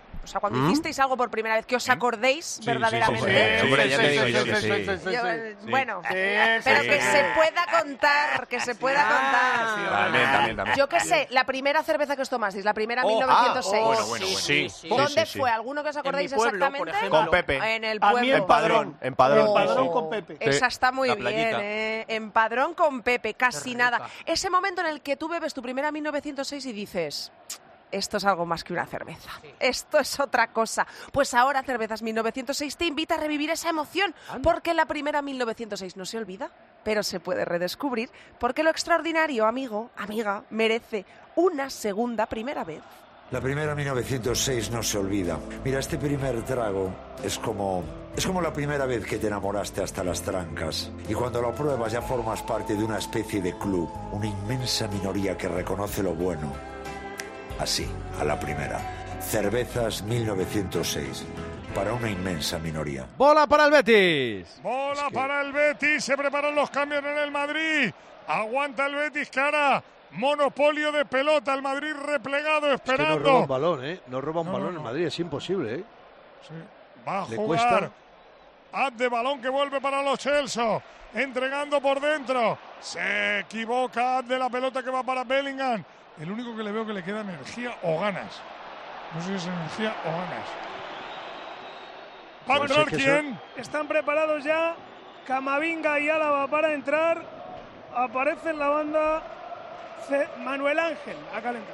O sea, cuando ¿Mm? hicisteis algo por primera vez, que os acordéis Sí, verdaderamente. sí, sí, sí. Hombre, ya te digo yo que sí. Yo, Sí. Bueno, Sí, pero sí. que se pueda contar, que se pueda contar. También, también, también. Yo qué sé, la primera cerveza que os tomasteis, la primera Oh, mil novecientos seis. ah, bueno, bueno, bueno. Sí, sí, ¿Dónde sí, sí. fue? ¿Alguno que os acordéis En mi pueblo, exactamente? por ejemplo. Con Pepe. En el A mí pueblo. en Padrón, en Padrón. Oh, En Padrón con Pepe. Esa Sí. está muy La bien, playita. ¿eh? En Padrón con Pepe, casi nada. Ese momento en el que tú bebes tu primera mil novecientos seis y dices... Esto es algo más que una cerveza. Esto es otra cosa. Pues ahora Cervezas mil novecientos seis te invita a revivir esa emoción, porque la primera mil novecientos seis no se olvida, pero se puede redescubrir, porque lo extraordinario, amigo, amiga, merece una segunda primera vez. La primera mil novecientos seis no se olvida. Mira, este primer trago es como... Es como la primera vez que te enamoraste hasta las trancas. Y cuando lo pruebas ya formas parte de una especie de club, una inmensa minoría que reconoce lo bueno. Así, a la primera. Cervezas mil novecientos seis. Para una inmensa minoría. ¡Bola para el Betis! Bola para el Betis. Se preparan los cambios en el Madrid. Aguanta el Betis, cara. Monopolio de pelota. El Madrid replegado, Es que esperando. no roba un balón, ¿eh? No roba un No, balón no, no. en Madrid, es imposible, ¿eh? Sí. Va a Le jugar. cuesta. Haz de balón que vuelve para los Chelsea. Entregando por dentro. Se equivoca. Haz de la pelota que va para Bellingham. El único que le veo que le queda energía o ganas. No sé si es energía o ganas. ¿Va a Bueno, entrar quién? Están preparados ya Camavinga y Álava para entrar. Aparece en la banda C- Manuel Ángel a calentar.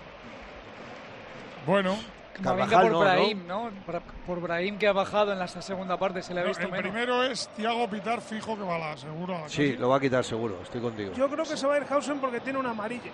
Bueno. Camavinga por Brahim, ¿no? Por, por Brahim que ha bajado en la segunda parte, se le ha No, visto el menos. primero es Thiago Pitar, fijo que va a la seguro. a la Sí, calle. lo va a quitar seguro, estoy contigo. Yo creo que se va a ir Hausen porque tiene una amarilla.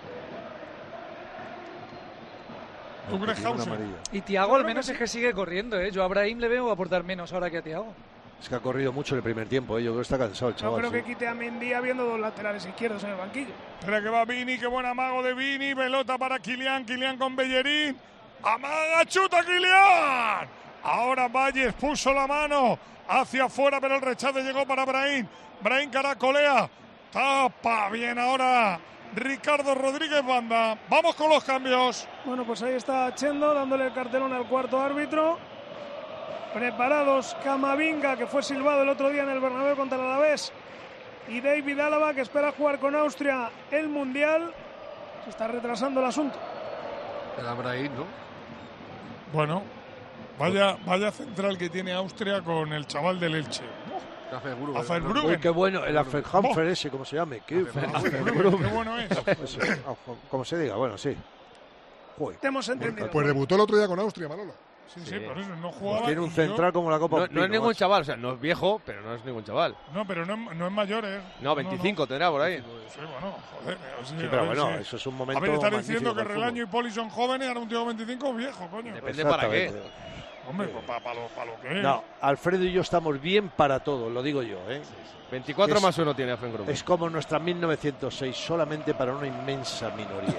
¿Tú crees Tiene una Hausen? amarilla. Y Thiago al menos es que sigue corriendo, ¿eh? Yo a Brahim le veo aportar menos ahora que a Thiago. Es que ha corrido mucho en el primer tiempo, ¿eh? Yo creo que está cansado el No chaval. creo sí. que quite a Mendy habiendo dos laterales izquierdos en el banquillo. Espera que va Vini, qué buen amago de Vini. Pelota para Kylian, Kylian con Bellerín. Amaga, chuta Kylian. Ahora Valles puso la mano hacia afuera, pero el rechace llegó para Brahim. Brahim caracolea. Tapa bien ahora Ricardo Rodríguez Banda. Vamos con los cambios. Bueno, pues ahí está Chendo dándole el cartelón al cuarto árbitro. Preparados Camavinga, que fue silbado el otro día en el Bernabéu contra el Alavés, y David Álava, que espera jugar con Austria el Mundial. Se está retrasando el asunto. El Abraham, ¿no? Bueno, vaya, vaya central que tiene Austria con el chaval del Elche. A Verbruggen. Uy, qué bueno, el Affelhamfer ese, como se llame. Qué, Verbruggen, qué bueno es. Como se diga, bueno, sí. Joder. Te hemos entendido. Pues debutó el otro día con Austria, Manolo. Sí, sí, por eso no jugaba. Tiene un y yo- central como la Copa No, Pino, no es ningún macho. chaval, o sea, no es viejo, pero no es ningún chaval. No, pero no, es- no es mayor, ¿eh? No, veinticinco tendrá por ahí. Sí, bueno, joder. o sea, Sí, a pero ver bueno, si- eso es un A momento ver, estar magnífico diciendo que del Relaño y Poli son jóvenes y ahora un tío de veinticinco es viejo, coño. Depende para qué. Exactamente. Hombre, pues para lo, pa lo que es. No, Alfredo y yo estamos bien para todo, lo digo yo, ¿eh? veinticuatro Es- más uno tiene Afengruppen. Es como nuestra mil novecientos seis, solamente para una inmensa minoría.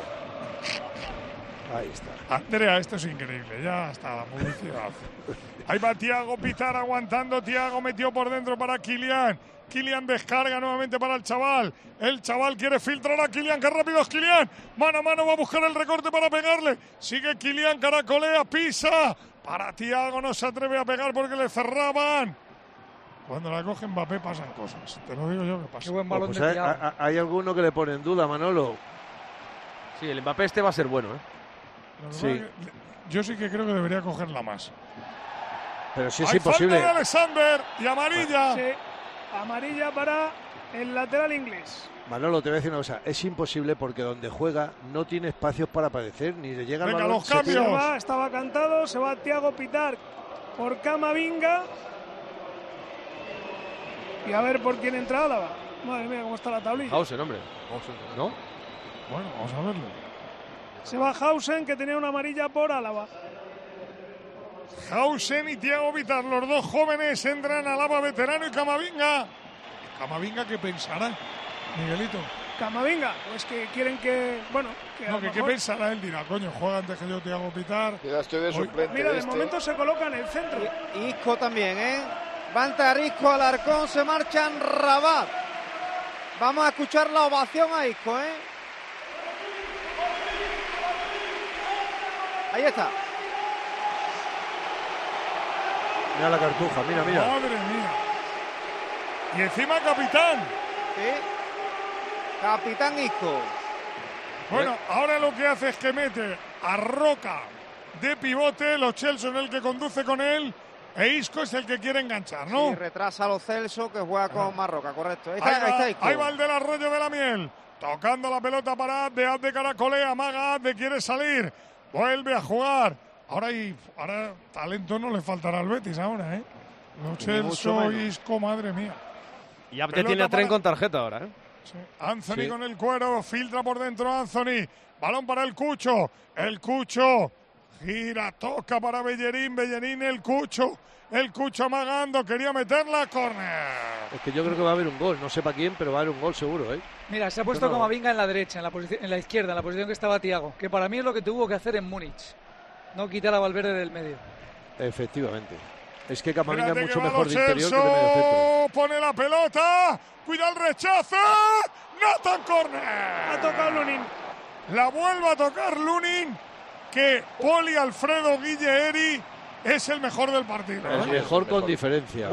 Ahí está. Andrea, esto es increíble, ya está la publicidad. Ahí va Thiago Pitar aguantando, Thiago metió por dentro para Kylian. Kylian descarga nuevamente para el chaval. El chaval quiere filtrar a Kylian, qué rápido es Kylian. Mano a mano va a buscar el recorte para pegarle. Sigue Kylian, caracolea, pisa. Para Thiago no se atreve a pegar porque le cerraban. Cuando la coge Mbappé pasan cosas. Te lo digo yo que pasa. Qué buen balón Pues de hay, Thiago. a- a- hay alguno que le pone en duda, Manolo. Sí, el Mbappé este va a ser bueno, ¿eh? La verdad Sí. que yo sí que creo que debería cogerla más. Pero si es Hay imposible. falta de Alexander y amarilla. Sí, amarilla para el lateral inglés. Manolo, te voy a decir una cosa. Es imposible porque donde juega no tiene espacios para aparecer, ni le llega el Venga, balón. los se tira- cambios. Se va, estaba cantado, se va Thiago Pitar por Camavinga. Y a ver por quién entra Álava. Madre mía, cómo está la tablilla. Hausen, hombre. ¿No? Bueno, vamos a verlo. Se va Hausen, que tenía una amarilla por Álava. Hausen y Thiago Vitar, los dos jóvenes, entran a Lava veterano y Camavinga. ¿Camavinga qué pensará, Miguelito? Camavinga, pues que quieren que, bueno, que a No, lo que qué mejor- pensará él, dirá, coño, juega antes que yo Thiago Vitar. Ya estoy de Hoy- suplente Mira, de de este. momento se coloca en el centro. Isco también, ¿eh? Va a entrar Isco, Alarcón, se marchan Rabat. Vamos a escuchar la ovación a Isco, ¿eh? Ahí está. Mira la cartuja, mira, mira. Madre mía. Y encima capitán. Sí. Capitán Isco. Bueno, ahora lo que hace es que mete a Roca de pivote, Lo Celso es el que conduce con él, e Isco es el que quiere enganchar, ¿no? Sí, retrasa a Lo Celso, que juega con Marroca, correcto. Ahí Ahí está, ahí está va, Isco. ahí va el del Arroyo de la Miel, tocando la pelota para Abde, Abde caracolea, amaga, Abde quiere salir, vuelve a jugar. Ahora, hay, ahora talento no le faltará al Betis ahora, ¿eh? Lo Celso, Isco, madre mía. Y Abde Pelota tiene a Tren para- con tarjeta ahora, ¿eh? Sí. Anthony Sí. con el cuero, filtra por dentro Anthony, balón para el Cucho, el Cucho gira, toca para Bellerín, Bellerín, el Cucho, el Cucho amagando, quería meterla, córner. Es que yo creo que va a haber un gol, no sé para quién, pero va a haber un gol seguro, ¿eh? Mira, se ha puesto Yo no- Camavinga en la derecha, en la, posición- en la izquierda, en la posición que estaba Thiago, que para mí es lo que tuvo que hacer en Múnich, no quitar a Valverde del medio. Efectivamente. Es que Camavinga Espérate es mucho que va mejor de Lo interior que de medio centro. Celso, pone la pelota, cuida el rechazo, Nathan Corner. Ha tocado Lunin. La vuelve a tocar Lunin, que Poli Alfredo Guilleeri es el mejor del partido. El ¿eh? mejor con diferencia.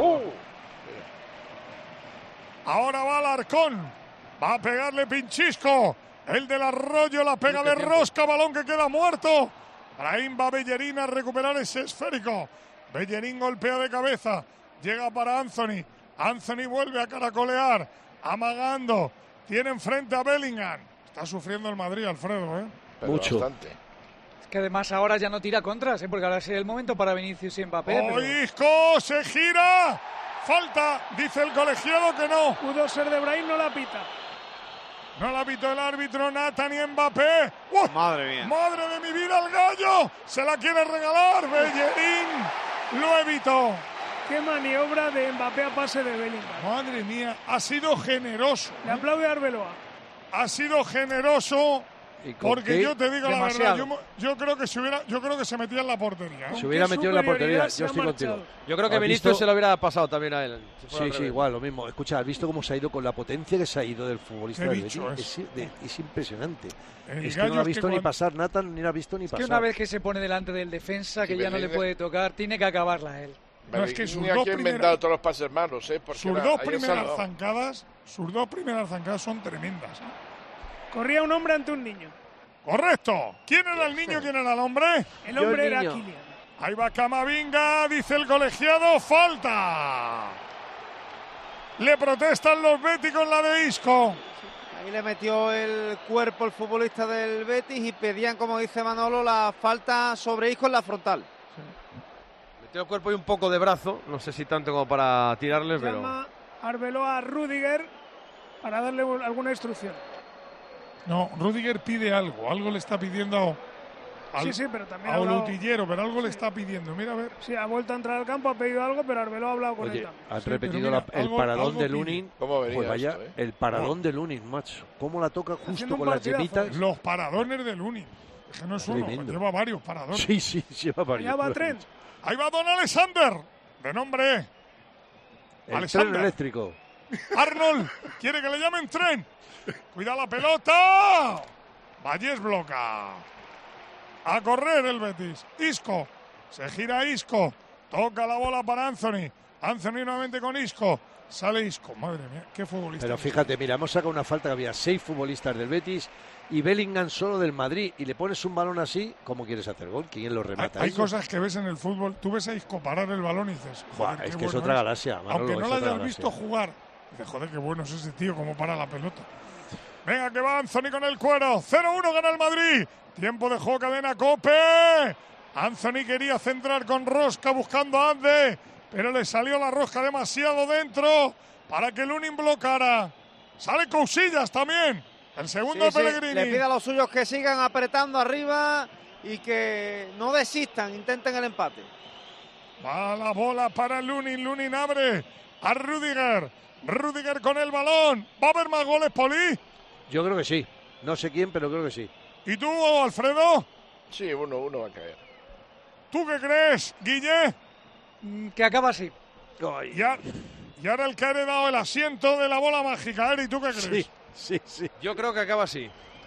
Ahora va Alarcón, va a pegarle Pinchisco, el del Arroyo la pega de rosca, balón que queda muerto. Brahim va Bellerín a recuperar ese esférico. Bellerín golpea de cabeza, llega para Anthony. Anthony vuelve a caracolear, amagando. Tiene enfrente a Bellingham. Está sufriendo el Madrid, Alfredo, ¿eh? Mucho. Bastante. Es que además ahora ya no tira contras, ¿eh? Porque ahora es el momento para Vinicius y Mbappé. pero- Isco se gira. Falta, dice el colegiado que no. Pudo ser de Brahim, no la pita. No la pitó el árbitro, Nathan y Mbappé. ¡Uh! Madre mía. ¡Madre de mi vida, el gallo! Se la quiere regalar. Bellerín lo evitó. Qué maniobra de Mbappé a pase de Bellingham. Madre mía, ha sido generoso. Le aplaude a Arbeloa. Ha sido generoso. ¿Y con Porque qué? yo te digo Demasiado. la verdad, yo, yo creo que se hubiera, yo creo que se metía en la portería. ¿eh? Se hubiera metido en la portería, superioridad se yo ha estoy contigo. marchado. Yo creo que ¿Has Vinicius visto? se lo hubiera pasado también a él. si fuera Sí, al sí, revés. igual, lo mismo. Escucha, ¿has visto cómo se ha ido con la potencia que se ha ido del futbolista Qué del bicho Betis? Es, de- es impresionante. El Es que gallo no lo ha es que visto ni cuando- pasar Nathan, ni lo ha visto ni Es que pasar. una vez que se pone delante del defensa, que Sí, ya no le Bellingham- puede tocar, tiene que acabarla él. No, es que sus Ni dos aquí ha primeras- inventado todos los pases malos, ¿eh? Porque Sus era- dos ayer primeras salvó. zancadas, sus dos primeras zancadas son tremendas. ¿eh? Corría un hombre ante un niño. Correcto. ¿Quién era el niño? ¿Quién era el hombre? El Yo, hombre era niño. Kylian. Ahí va Camavinga, dice el colegiado, falta. Le protestan los béticos la de Isco. Ahí le metió el cuerpo el futbolista del Betis y pedían, como dice Manolo, la falta sobre Isco en la frontal. Metió el cuerpo y un poco de brazo. No sé si tanto como para tirarle, pero. Llama Arbeloa a Rudiger para darle alguna instrucción. No, Rudiger pide algo, algo le está pidiendo al, Sí, sí, pero también ha a hablado- Olutillero, pero algo le Sí. está pidiendo. Mira, a ver. Sí, ha vuelto a entrar al campo, ha pedido algo, pero Arbeloa ha hablado con él Oye, también. han Sí, repetido pero mira, la- el algo- paradón algo de pide. Lunin. ¿Cómo venía Pues vaya, esto, eh? el paradón de Lunin, macho. ¿Cómo la toca justo Haciendo un con las partidazo. yemitas? Los paradones de Lunin. Es que no es uno, Tremendo. lleva varios paradones. Sí, sí, lleva varios. Ya va lo Trent. dicho. Ahí va Don Alexander, de nombre El Alexander. tren eléctrico. Arnold. Quiere que le llamen tren. Cuida la pelota. Valles bloca. A correr el Betis. Isco. Se gira Isco. Toca la bola para Anthony. Anthony nuevamente con Isco. Sale Isco. Madre mía, qué futbolista. Pero fíjate, mira, hemos sacado una falta que había seis futbolistas del Betis y Bellingham solo del Madrid. Y le pones un balón así, ¿cómo quieres hacer gol? ¿Quién lo Hay, remata? hay eso? cosas que ves en el fútbol. Tú ves a Isco parar el balón y dices, Buah, joder, es qué que es bueno otra galaxia, Manolo, Aunque no es lo otra hayas galaxia. visto jugar. Dices, joder, qué bueno es ese tío, como para la pelota. Venga, que va Anthony con el cuero. cero uno gana el Madrid. Tiempo de juego, cadena Cope. Anthony quería centrar con rosca buscando a Ande, pero le salió la rosca demasiado dentro para que Lunin blocara. Sale Cousillas también. El segundo Sí, sí, de Pellegrini. le pide a los suyos que sigan apretando arriba y que no desistan, intenten el empate. Va la bola para Lunin. Lunin abre a Rudiger. Rudiger con el balón. ¿Va a haber más goles, Poli? Yo creo que sí. No sé quién, pero creo que sí. ¿Y tú, Alfredo? Sí, uno, uno va a caer. ¿Tú qué crees, Guille? Mm, Que acaba así. Y, a- y ahora el que ha heredado el asiento de la bola mágica. Eri, ¿tú qué crees? Sí, sí, sí. Yo creo que acaba así.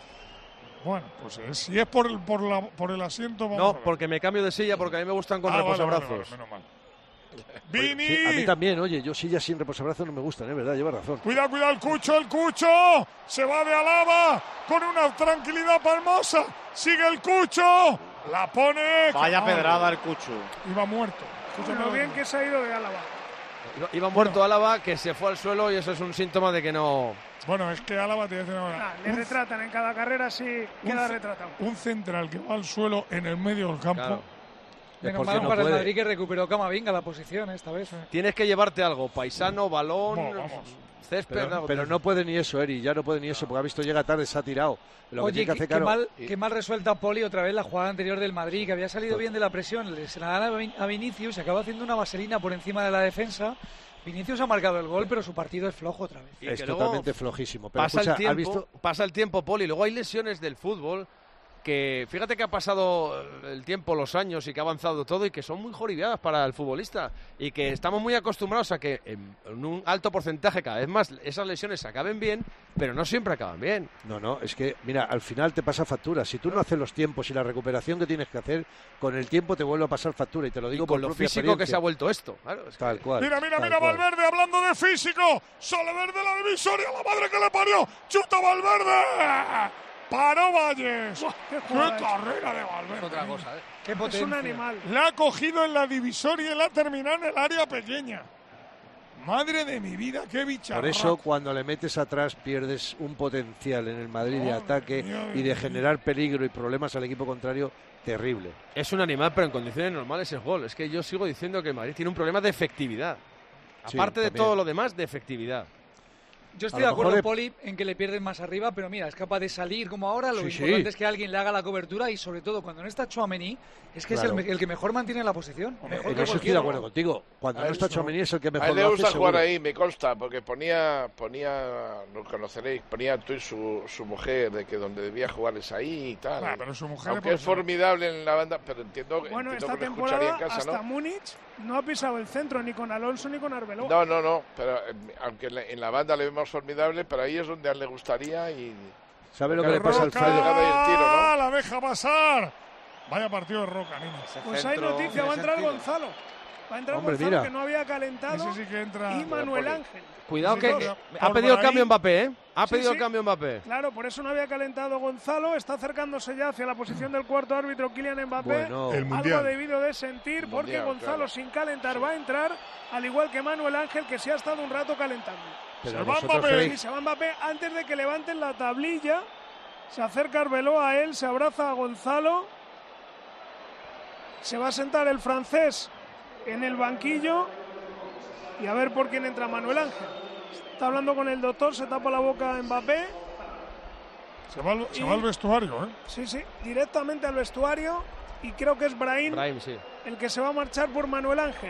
Bueno, pues eh, si es por el, por la, por el asiento, vamos a No, ver. porque me cambio de silla porque a mí me gustan con Ah, vale, vale, reposabrazos. vale, menos mal. Vini. Sí, a mí también, oye, yo sillas sin reposabrazos no me gustan, es verdad, lleva razón. Cuidado, cuidado, el Cucho, el Cucho. Se va de Alaba con una tranquilidad palmosa. Sigue el Cucho. La pone. Vaya Madre. pedrada el Cucho. Iba muerto. Lo bien que se ha ido de Álava. Iba, iba muerto Álava, que se fue al suelo y eso es un síntoma de que no... Bueno, es que Álava te dice ahora. Nah, le retratan en cada carrera, sí, queda retratado. Un central que va al suelo en el medio del campo. Claro. Menos mal para el Madrid que recuperó Camavinga la posición esta vez. Tienes que llevarte algo, paisano, balón, Vamos, vamos. césped... Pero, algo. pero no puede ni eso, Eri, ya no puede ni eso, porque ha visto llega tarde, se ha tirado. Lo que Oye, tiene que qué, hacer, qué claro, mal, y- qué mal resuelta Poli otra vez la jugada anterior del Madrid, que había salido bien de la presión, le- se la dan a Vin- a Vinicius, se acaba haciendo una vaselina por encima de la defensa. Vinicius ha marcado el gol, pero su partido es flojo otra vez. Y es que luego totalmente flojísimo. Pero Pasa, escucha, el tiempo, ¿has visto? pasa el tiempo, Poli. Luego hay lesiones del fútbol que, fíjate que ha pasado el tiempo, los años y que ha avanzado todo y que son muy joribiadas para el futbolista y que estamos muy acostumbrados a que en, en un alto porcentaje cada vez más esas lesiones acaben bien, pero no siempre acaban bien. No, no, es que, mira, al final te pasa factura. Si tú no haces los tiempos y la recuperación que tienes que hacer, con el tiempo te vuelve a pasar factura. Y te lo digo Y con por lo propia físico que experiencia. se ha vuelto esto. Claro, es Tal que- cual. Mira, mira, tal mira, cual. Valverde hablando de físico. Sale verde la divisoria, la madre que le parió. Chuta Valverde. Paró Valles. qué ¡Qué jugada carrera de Valverde! otra cosa, ¿eh? Qué Es potencia. un animal. La ha cogido en la divisoria y la ha terminado en el área pequeña. Madre de mi vida, qué bicharraco. Por eso, cuando le metes atrás, pierdes un potencial en el Madrid de ataque y de generar peligro y problemas al equipo contrario terrible. Es un animal, pero en condiciones normales es gol. Es que yo sigo diciendo que el Madrid tiene un problema de efectividad. Sí, Aparte de también. todo lo demás, de efectividad. Yo estoy A de lo acuerdo, mejor de- Poli, en que le pierden más arriba, pero mira, es capaz de salir como ahora. Lo Sí, importante sí. es que alguien le haga la cobertura y, sobre todo, cuando no está Tchouaméni, es que es el, Claro. me- el que mejor mantiene la posición. Mejor En que eso estoy cualquiera. de acuerdo contigo. Cuando A no él está no. Tchouaméni es el que A mejor él le lo gusta hace, jugar seguro. ahí, me consta, porque ponía, ponía, lo conoceréis, ponía a tú su, su mujer de que donde debía jugar es ahí y tal. Ah, pero su mujer Aunque le es puede- formidable en la banda, pero entiendo, Bueno, entiendo esta que lo escucharía temporada en casa, hasta ¿no? Múnich no ha pisado el centro ni con Alonso ni con Arbeloa. No, no, no, pero eh, aunque en la, en la banda le vemos formidable, pero ahí es donde a él le gustaría y... ¿Sabe lo que le pasa al Roca, fallo? llegado ahí el tiro, ¿no? la deja pasar. Vaya partido de Roca, niños. Pues hay noticia, va a entrar Gonzalo. Va a entrar Hombre, Gonzalo, mira. que no había calentado. Ese sí que entra. Y Manuel Ángel. Cuidado Sí, que sí, que por ha pedido el ahí. cambio Mbappé, ¿eh? Ha Sí, pedido sí. el cambio Mbappé. Claro, por eso no había calentado Gonzalo. Está acercándose ya hacia la posición del cuarto árbitro Kylian Mbappé. Bueno, El Algo Mundial. debido de sentir, El porque Mundial, Gonzalo claro. sin calentar va a entrar, al igual que Manuel Ángel, que se ha estado un rato calentando. pero Se va vosotros Mbappé. Y creéis... se va Mbappé antes de que levanten la tablilla. Se acerca Arbeloa a él, se abraza a Gonzalo. Se va a sentar el francés en el banquillo. Y a ver por quién entra Manuel Ángel. Está hablando con el doctor, se tapa la boca a Mbappé. Se va, al, se Y- va al vestuario, ¿eh? Sí, sí, directamente al vestuario. Y creo que es Brahim Brahim, sí. el que se va a marchar por Manuel Ángel.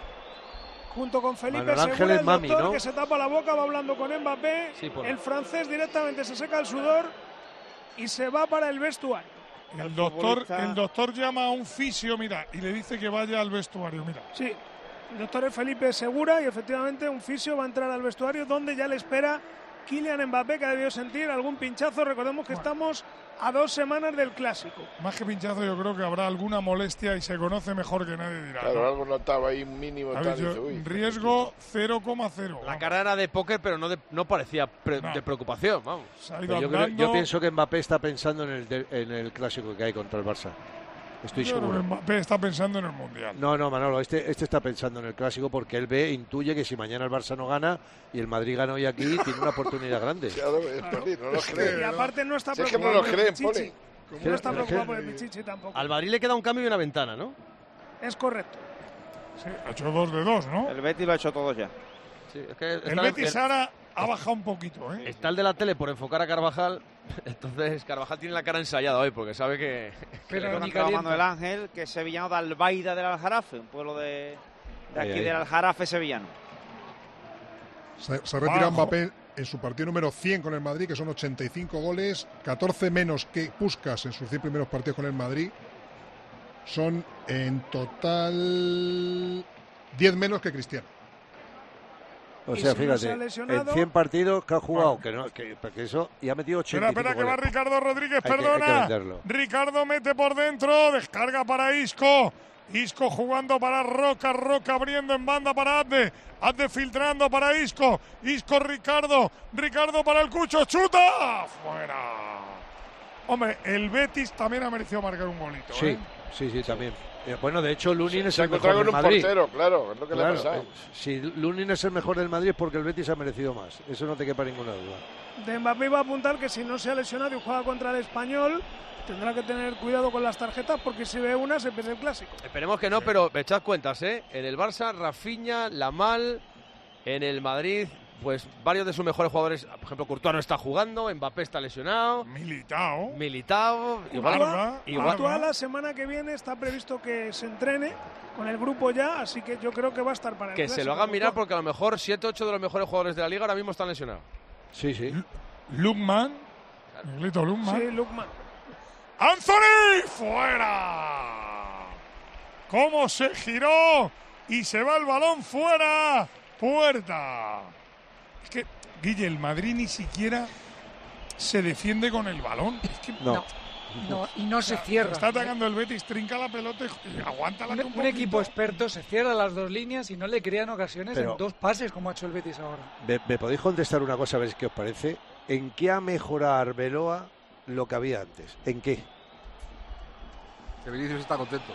Junto con Felipe Manuel Ángel Segura, es el Mami, doctor, ¿no? que se tapa la boca, va hablando con Mbappé. Sí, por- El francés directamente se seca el sudor y se va para el vestuario. El doctor, futbolista- el doctor llama a un fisio, mira, y le dice que vaya al vestuario, mira. Sí, el doctor es Felipe Segura y efectivamente un fisio va a entrar al vestuario donde ya le espera Kylian Mbappé, que ha debido sentir algún pinchazo. Recordemos que estamos a dos semanas del Clásico. Más que pinchazo, yo creo que habrá alguna molestia y se conoce mejor que nadie dirá. Claro, ¿no? algo notaba ahí mínimo Ha tal, dicho, dice, uy, riesgo cero coma cero. La cara era de póker, pero no, de- no parecía pre- No. de preocupación, vamos. Se ha ido Pero yo, creo- andando. yo pienso que Mbappé está pensando en el, de- en el clásico que hay contra el Barça. Estoy Yo creo seguro. que Mbappé está pensando en el Mundial. No, no, Manolo, este, este está pensando en el clásico porque él ve, intuye que si mañana el Barça no gana y el Madrid gana hoy aquí, tiene una oportunidad grande. Claro, es Poli, no lo Y creen. aparte no está Si es que no preocupado lo por el creen, Pichichi. Poli. No está ¿Qué? preocupado por el Pichichi tampoco. Al Madrid le queda un cambio y una ventana, ¿no? Es correcto. Sí, ha hecho dos de dos, ¿no? El Betis lo ha hecho todo ya. Sí, es que El está- Betis el- ahora ha bajado un poquito, ¿eh? Está el de la tele por enfocar a Carvajal, entonces Carvajal tiene la cara ensayada hoy porque sabe que... Pero Le ni encontraba calienta. Manuel Ángel, que es sevillano de Albaida del Aljarafe, un pueblo de, de Ahí, aquí ahí. del Aljarafe sevillano. Se, se retira Bajo. Mbappé en su partido número cien con el Madrid, que son ochenta y cinco goles, catorce menos que Puskás en sus cien primeros partidos con el Madrid. Son en total diez menos que Cristiano. O Y sea, si no se ha fíjate, lesionado- en cien partidos que ha jugado, que no, que, que eso, y ha metido ochenta Espera, y cinco espera, que va goles. Ricardo Rodríguez, Hay que- hay que perdona. venderlo. Ricardo mete por dentro, descarga para Isco. Isco jugando para Roca, Roca abriendo en banda para Adde, Adde filtrando para Isco, Isco Ricardo, Ricardo para el Cucho, chuta, fuera. Hombre, el Betis también ha merecido marcar un golito. Sí, ¿eh? sí, sí, también. Eh, bueno, de hecho, Lunin Se- es se el mejor encontró del con un Madrid. portero, claro, es lo que le ha Claro, pasado. eh, si Lunin es el mejor del Madrid es porque el Betis ha merecido más. Eso no te quepa ninguna duda. De Mbappé va a apuntar que si no se ha lesionado y juega contra el Español, tendrá que tener cuidado con las tarjetas porque si ve una se pierde el clásico. Esperemos que no, pero echad cuentas, ¿eh? En el Barça, Rafinha, Lamal, en el Madrid, pues varios de sus mejores jugadores, por ejemplo, Courtois no está jugando, Mbappé está lesionado. Militao. Militao. Igual, Courtois, igual, Courtois la semana que viene está previsto que se entrene con el grupo ya, así que yo creo que va a estar para el que se lo clásico. hagan mirar porque a lo mejor siete ocho de los mejores jugadores de la liga ahora mismo están lesionados. Sí, sí. Lukman, Miguelito Lukman. Sí, Lukman. ¡Anthony! ¡Fuera! ¿Cómo se giró? Y se va el balón fuera. ¡Puerta! Es que, Guille, el Madrid ni siquiera se defiende con el balón. Es que No. No, y no se cierra. Está atacando el Betis, trinca la pelota y aguanta la Un, un equipo experto se cierra las dos líneas y no le crean ocasiones Pero- en dos pases como ha hecho el Betis ahora. ¿Me, me podéis contestar una cosa a ver qué os parece? ¿En qué ha mejorado Arbeloa lo que había antes? ¿En qué? Que Vinicius está contento.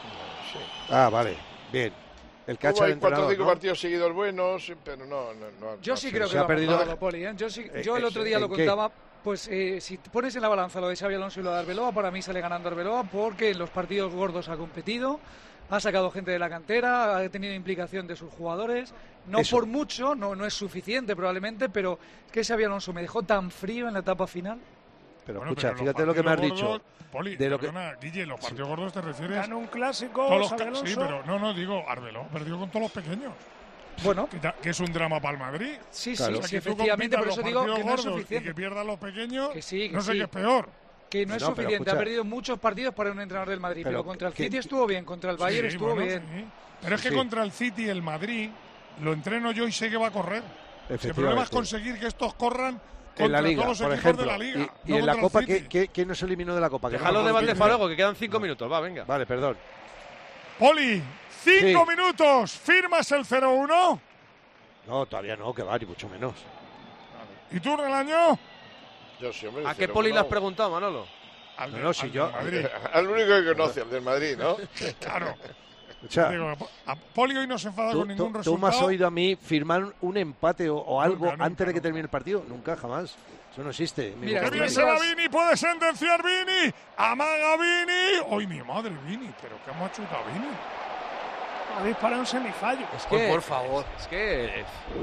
Ah, vale. Bien. El que ha hecho Hubo el ahí cuatro o entrenador, cinco ¿no? partidos seguidos buenos, pero no, no, no Yo no sí sé. creo se que ha lo ha perdido- mejorado, Poli, ¿eh? Yo, sí- Eh, yo el eh, otro día ¿en lo qué? contaba, pues eh, si pones en la balanza lo de Xabi Alonso y lo de Arbeloa, para mí sale ganando Arbeloa porque en los partidos gordos ha competido, ha sacado gente de la cantera, ha tenido implicación de sus jugadores, no Eso. por mucho, no, no es suficiente probablemente, pero es que Xabi Alonso me dejó tan frío en la etapa final. Pero Bueno, escucha, pero los fíjate lo que me has partidos dicho. gordos, Poli, de lo que- perdona, Guille, los partidos gordos te refieres. Ganó un clásico, Todos los Xabi ca- sí, Alonso. pero no, no, digo, Arbeloa perdió con todos los pequeños. Bueno, Que, ta- que es un drama para el Madrid. sí, Claro. sí, O sea, sí, que tú efectivamente, por compitas eso los digo que partidos no es gordos y suficiente. que pierdan los pequeños, Que sí, que no sé sí. qué es peor. Que no es No, pero suficiente, escucha. ha perdido muchos partidos para un entrenador del Madrid, pero, Pero contra el que- City estuvo bien, contra el Bayern Sí, estuvo bueno, bien. sí. Pero es que Sí. contra el City y el Madrid lo entreno yo y sé que va a correr. El problema es Efectivamente. conseguir que estos corran En la contra liga, todos los por equipos ejemplo. de la liga. Y, y no en la contra el Copa, City. ¿qué, qué, quién nos eliminó de la Copa? Que no Dejadlo me de acuerdo. Valdez para luego, que quedan cinco minutos, va, venga. Vale, perdón. Poli, cinco Sí. minutos. ¿Firmas el cero uno? No, todavía no, que va, ni mucho menos. ¿Y tú, Relaño? Yo sí, hombre, ¿A qué cero Poli uno. le has preguntado, Manolo? Al No, de- no, si al yo- del Madrid. Al único que conoce, al del Madrid, ¿no? Claro. O sea, Digo, a Poli hoy no se enfada tú, con ningún tú- tú resultado. me has oído a mí firmar un empate o, o algo Nunca, nunca, antes de que nunca. termine el partido. Nunca, jamás. Eso no existe. en mi Mira, ¡Qué bien vocabulario. se va Vini! ¡Puede sentenciar Vini! ¡Amaga Vini! ¡Ay, mi madre, Vini! ¿Pero qué hemos chutado Vini? Ha disparado un semifallo. Es Por, que, por favor. es que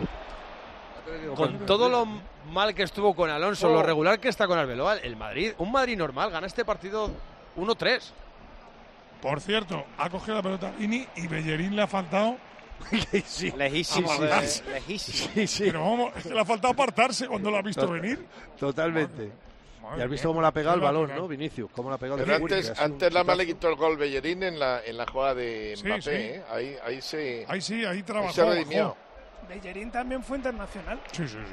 con todo lo mal que estuvo con Alonso, Oh. lo regular que está con Arbeloa, el Madrid, un Madrid normal, gana este partido uno tres. Por cierto, ha cogido la pelota Vini y Bellerín le ha faltado. Sí, Lejísimo, Sí, sí, de- sí. lejísimo. sí, sí, Pero vamos, es que le ha faltado apartarse cuando lo ha visto venir. totalmente. Madre Y has visto mía, cómo le ha pegado el qué balón, lateral. ¿no, Vinicius? Cómo le ha pegado de Pero fuerte, antes, ha sido un antes Lama le chutazo. quitó el gol Bellerín en la, en la jugada de Sí, Mbappé, sí. ¿eh? Ahí, ahí, se, Ahí sí, ahí ahí trabajó. se redimió. bajó. Bellerín también fue internacional. Sí, sí,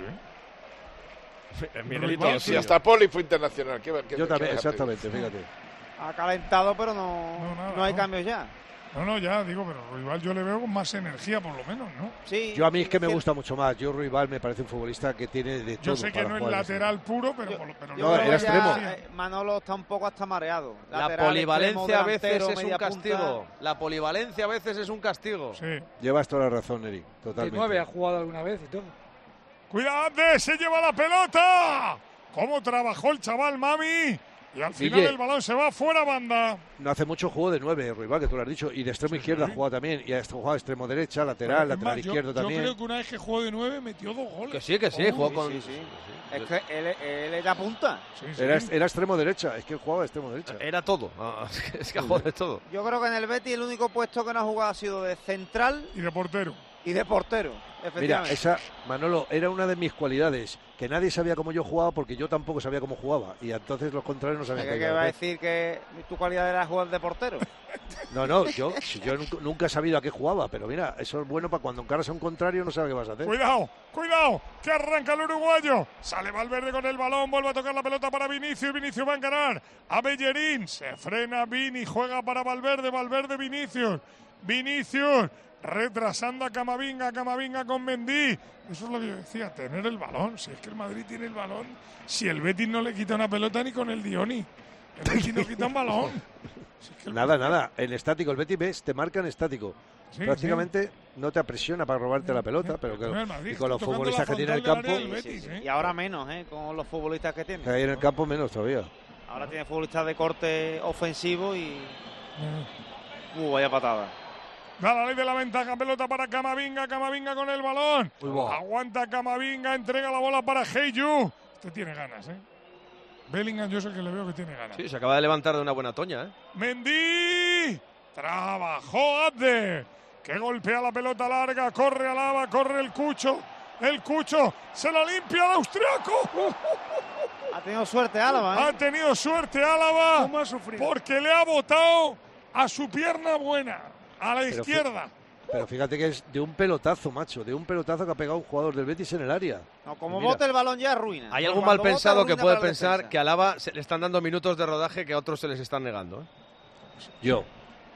sí. Miguelito, Igual, lo sí, Sí, suyo. hasta Poli fue internacional. ¿Qué, qué- Yo qué también, vas a pedir? exactamente, fíjate. Ha calentado, pero no, No, nada, no hay no. cambios ya. No, no, ya digo, pero Rival yo le veo con más energía, por lo menos, ¿no? Sí, Yo a mí es que me cierto. gusta mucho más. Yo Ruibal me parece un futbolista que tiene de todo. Yo sé que para no es jugar en este lateral puro, pero, Yo- por lo- pero Yo No, creo era que ya, extremo. eh, Manolo está un poco hasta mareado. La Lateral, polivalencia extremo, a veces delantero, es un media castigo. punta. La polivalencia a veces es un castigo. Sí. Llevas toda la razón, Eric. De Totalmente. nueve ha jugado alguna vez y todo. ¡Cuidado, Andes! ¡Se lleva la pelota! ¿Cómo trabajó el chaval, mami? Y al final Guille. el balón se va fuera banda. No hace mucho juego de nueve, Ruibal, que tú lo has dicho. Y de extremo izquierdo ha jugado también. Y ha jugado de extremo derecha, lateral, Es lateral más, yo- izquierdo yo, también. creo que una vez que jugó de nueve metió dos goles. Que sí, que sí, Uy, jugó sí, con... Sí, sí. Es que él, él era punta. sí, sí. Era, era extremo derecha. Es que él jugaba de extremo derecha. Era todo. Ah, es que jugó de todo. Yo creo que en el Betis el único puesto que no ha jugado ha sido de central Y de portero. Y de portero, efectivamente. Mira, esa, Manolo, era una de mis cualidades, que nadie sabía cómo yo jugaba porque yo tampoco sabía cómo jugaba. Y entonces los contrarios no sabían ¿Qué, qué va a decir que tu cualidad era jugar de portero? No, no, yo, si yo nunca, nunca he sabido a qué jugaba, pero mira, eso es bueno para cuando encaras a un contrario no sabes qué vas a hacer. Cuidado, cuidado, que arranca el uruguayo. Sale Valverde con el balón, vuelve a tocar la pelota para Vinicius. Vinicius va a encarar a Bellerín. Se frena Vini, juega para Valverde, Valverde, Vinicius. Vinicius, retrasando a Camavinga, Camavinga con Mendy. Eso es lo que yo decía, tener el balón. Si es que el Madrid tiene el balón, si el Betis no le quita una pelota ni con el Dioni. El Betis no quita un balón. Si es que Nada, nada, en estático, el Betis ves, te marca en estático. Sí, Prácticamente sí. No te apresiona para robarte la pelota, pero que, Madrid, y con los tocando futbolistas la que tiene el frontal campo, del área del Betis, ¿eh? Y ahora menos, ¿eh? Con los futbolistas que tiene. que hay en el campo menos todavía. Ahora tiene futbolistas de corte ofensivo y... Uh, vaya patada. Da la ley de la ventaja, pelota para Camavinga, Camavinga con el balón. Uy, wow. Aguanta Camavinga, entrega la bola para Heyu. Este tiene ganas, ¿eh? Bellingham yo sé que le veo que tiene ganas. Sí, se acaba de levantar de una buena toña, ¿eh? Mendy. Trabajó Abde. Que golpea la pelota larga, corre Alaba, corre el Cucho. El Cucho se la limpia al austriaco. Ha tenido suerte Álava, ¿eh? Ha tenido suerte Álava. ¿Cómo ha sufrido? Porque le ha botado a su pierna buena, a la Pero izquierda. Pero fíjate que es de un pelotazo, macho, de un pelotazo que ha pegado un jugador del Betis en el área. No, como Mira. bote el balón ya ruina. Hay Pero algún cuando mal pensado bota, que ruina puede para la pensar defensa. que a Alaba se le están dando minutos de rodaje que a otros se les están negando, ¿eh? Yo.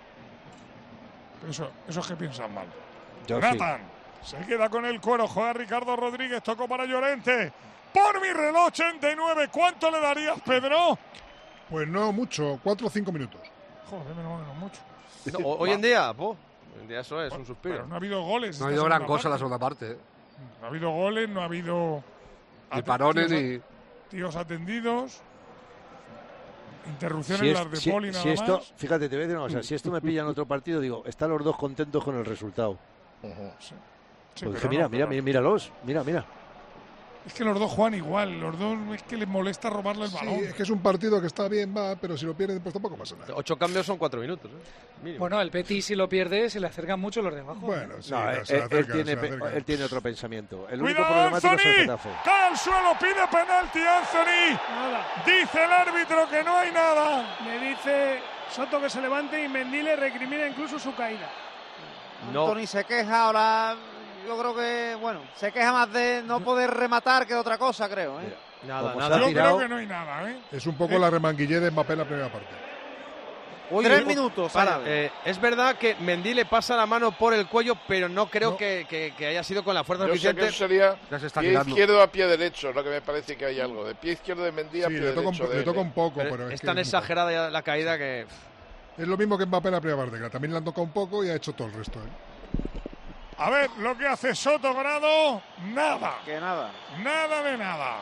Eso, eso es que piensan mal. Yo Nathan se queda con el cuero, juega Ricardo Rodríguez, tocó para Llorente. Por mi reloj, ochenta y nueve. ¿Cuánto le darías, Pedro? Pues no mucho, cuatro o cinco minutos. Joder, menos mal que no mucho. No, hoy en día, po, hoy en día eso es un suspiro. Pero no ha habido goles. No ha esta habido gran segunda cosa en la parte. segunda parte. ¿eh? No ha habido goles, no ha habido... Ni parones tíos, ni... tíos atendidos. Interrupciones Si, es- las de si- Poli nada si esto, más. fíjate, te voy a decir una cosa, si esto me pilla en otro partido, digo, están los dos contentos con el resultado. Sí. Sí, Porque pero mira, no, mira, pero- mira, míralos, mira, mira. Es que los dos juegan igual. Los dos es que les molesta robarle el Sí, balón. es que es un partido que está bien, va, pero si lo pierden, pues tampoco pasa nada. Ocho cambios son cuatro minutos, ¿eh? Mínimo. Bueno, el Betis si lo pierde se le acercan mucho los de abajo. Bueno, sí, No, no, él, se le él acerca, tiene, se le pe- acerca. él tiene otro pensamiento. El único Cuidado, problemático es el Anthony. Getafe. Cae al suelo, pide penalti, Anthony. Nada. Dice el árbitro que no hay nada. Le dice Soto que se levante y Mendy le recrimina incluso su caída. No. Anthony se queja ahora. Yo creo que, bueno, se queja más de no poder rematar que de otra cosa, creo. ¿eh? Nada, Como nada. se ha Yo tirado- creo que no hay nada, ¿eh? Es un poco la remanguillé de Mbappé en la primera parte. Oye, Tres o- minutos. Para, añade. eh, es verdad que Mendy le pasa la mano por el cuello, pero no creo No. Que, que- que haya sido con la fuerza Yo sé que suficiente. eso sería Ya se está pie tirando. izquierdo a pie derecho, lo que me parece que hay algo. De pie izquierdo de Mendy a Sí, pie le toca, un, derecho po- de le él, toca ¿eh? un poco, Pero pero es, es, que tan es muy poco. exagerada ya la caída que... Es lo mismo que Mbappé en la primera parte, que también le han tocado un poco y ha hecho todo el resto. ¿eh? A ver, lo que hace Soto Grado, nada. Que nada. Nada de nada.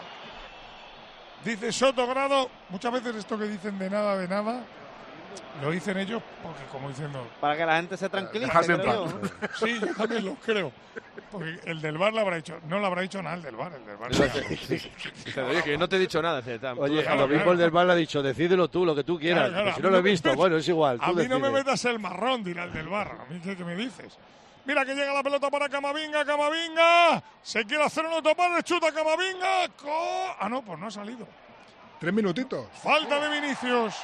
Dice Soto Grado, muchas veces esto que dicen de nada, de nada, lo dicen ellos porque como diciendo... Para que la gente se tranquilice. Dejadme en creo paz. yo, ¿no? Sí, yo también lo creo. Porque el del bar lo habrá dicho. No lo habrá dicho nada el del bar. El del bar Dice, oye, que no te he dicho nada. Dice, "Tam, tú Oye, déjalo". a lo mismo el del bar le ha dicho, decídelo tú, lo que tú quieras. Claro, claro, Pues si a no mí lo he no me visto, metas- bueno, es igual. A Tú mí no me decides. metas el marrón, dirá el del bar. A mí, ¿qué, qué me dices? Mira que llega la pelota para Camavinga, Camavinga. Se quiere hacer un autopar, le chuta Camavinga. Co- Ah, no, pues no ha salido. Tres minutitos. Falta de Vinicius.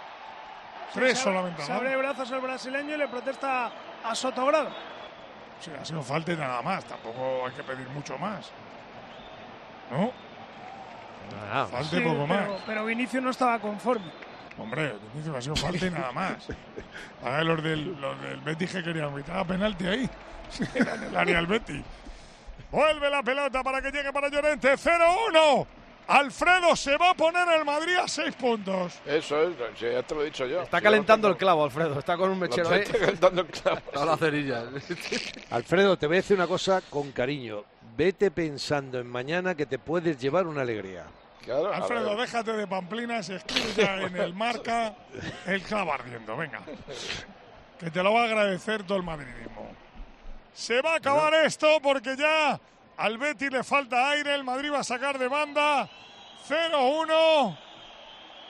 Tres Se abre- solamente. Se ¿no? abre de brazos el brasileño y le protesta a Sotogrado. Sí, ha sido falta y nada más. Tampoco hay que pedir mucho más. ¿No? Ah, Falta Sí, y poco más. pero, pero Vinicius no estaba conforme. Hombre, Vinicius ha sido falta y nada más. Para los del, los del Betis que querían gritar penalti ahí. Era en el área del Betis. Vuelve la pelota para que llegue para Llorente. cero uno. Alfredo, se va a poner el Madrid a seis puntos. Eso es, sí, ya te lo he dicho yo. Está Sí, calentando lo el clavo, Alfredo. Está con un tengo- mechero lo ahí. Está calentando el clavo. Toda la cerilla. Alfredo, te voy a decir una cosa con cariño. Vete pensando en mañana que te puedes llevar una alegría. Claro, a Alfredo, ver. déjate de pamplinas, escribe ya en el marca el clavo ardiendo. Venga. Que te lo va a agradecer todo el madridismo. Se va a acabar esto porque ya al Betis le falta aire. El Madrid va a sacar de banda. cero uno.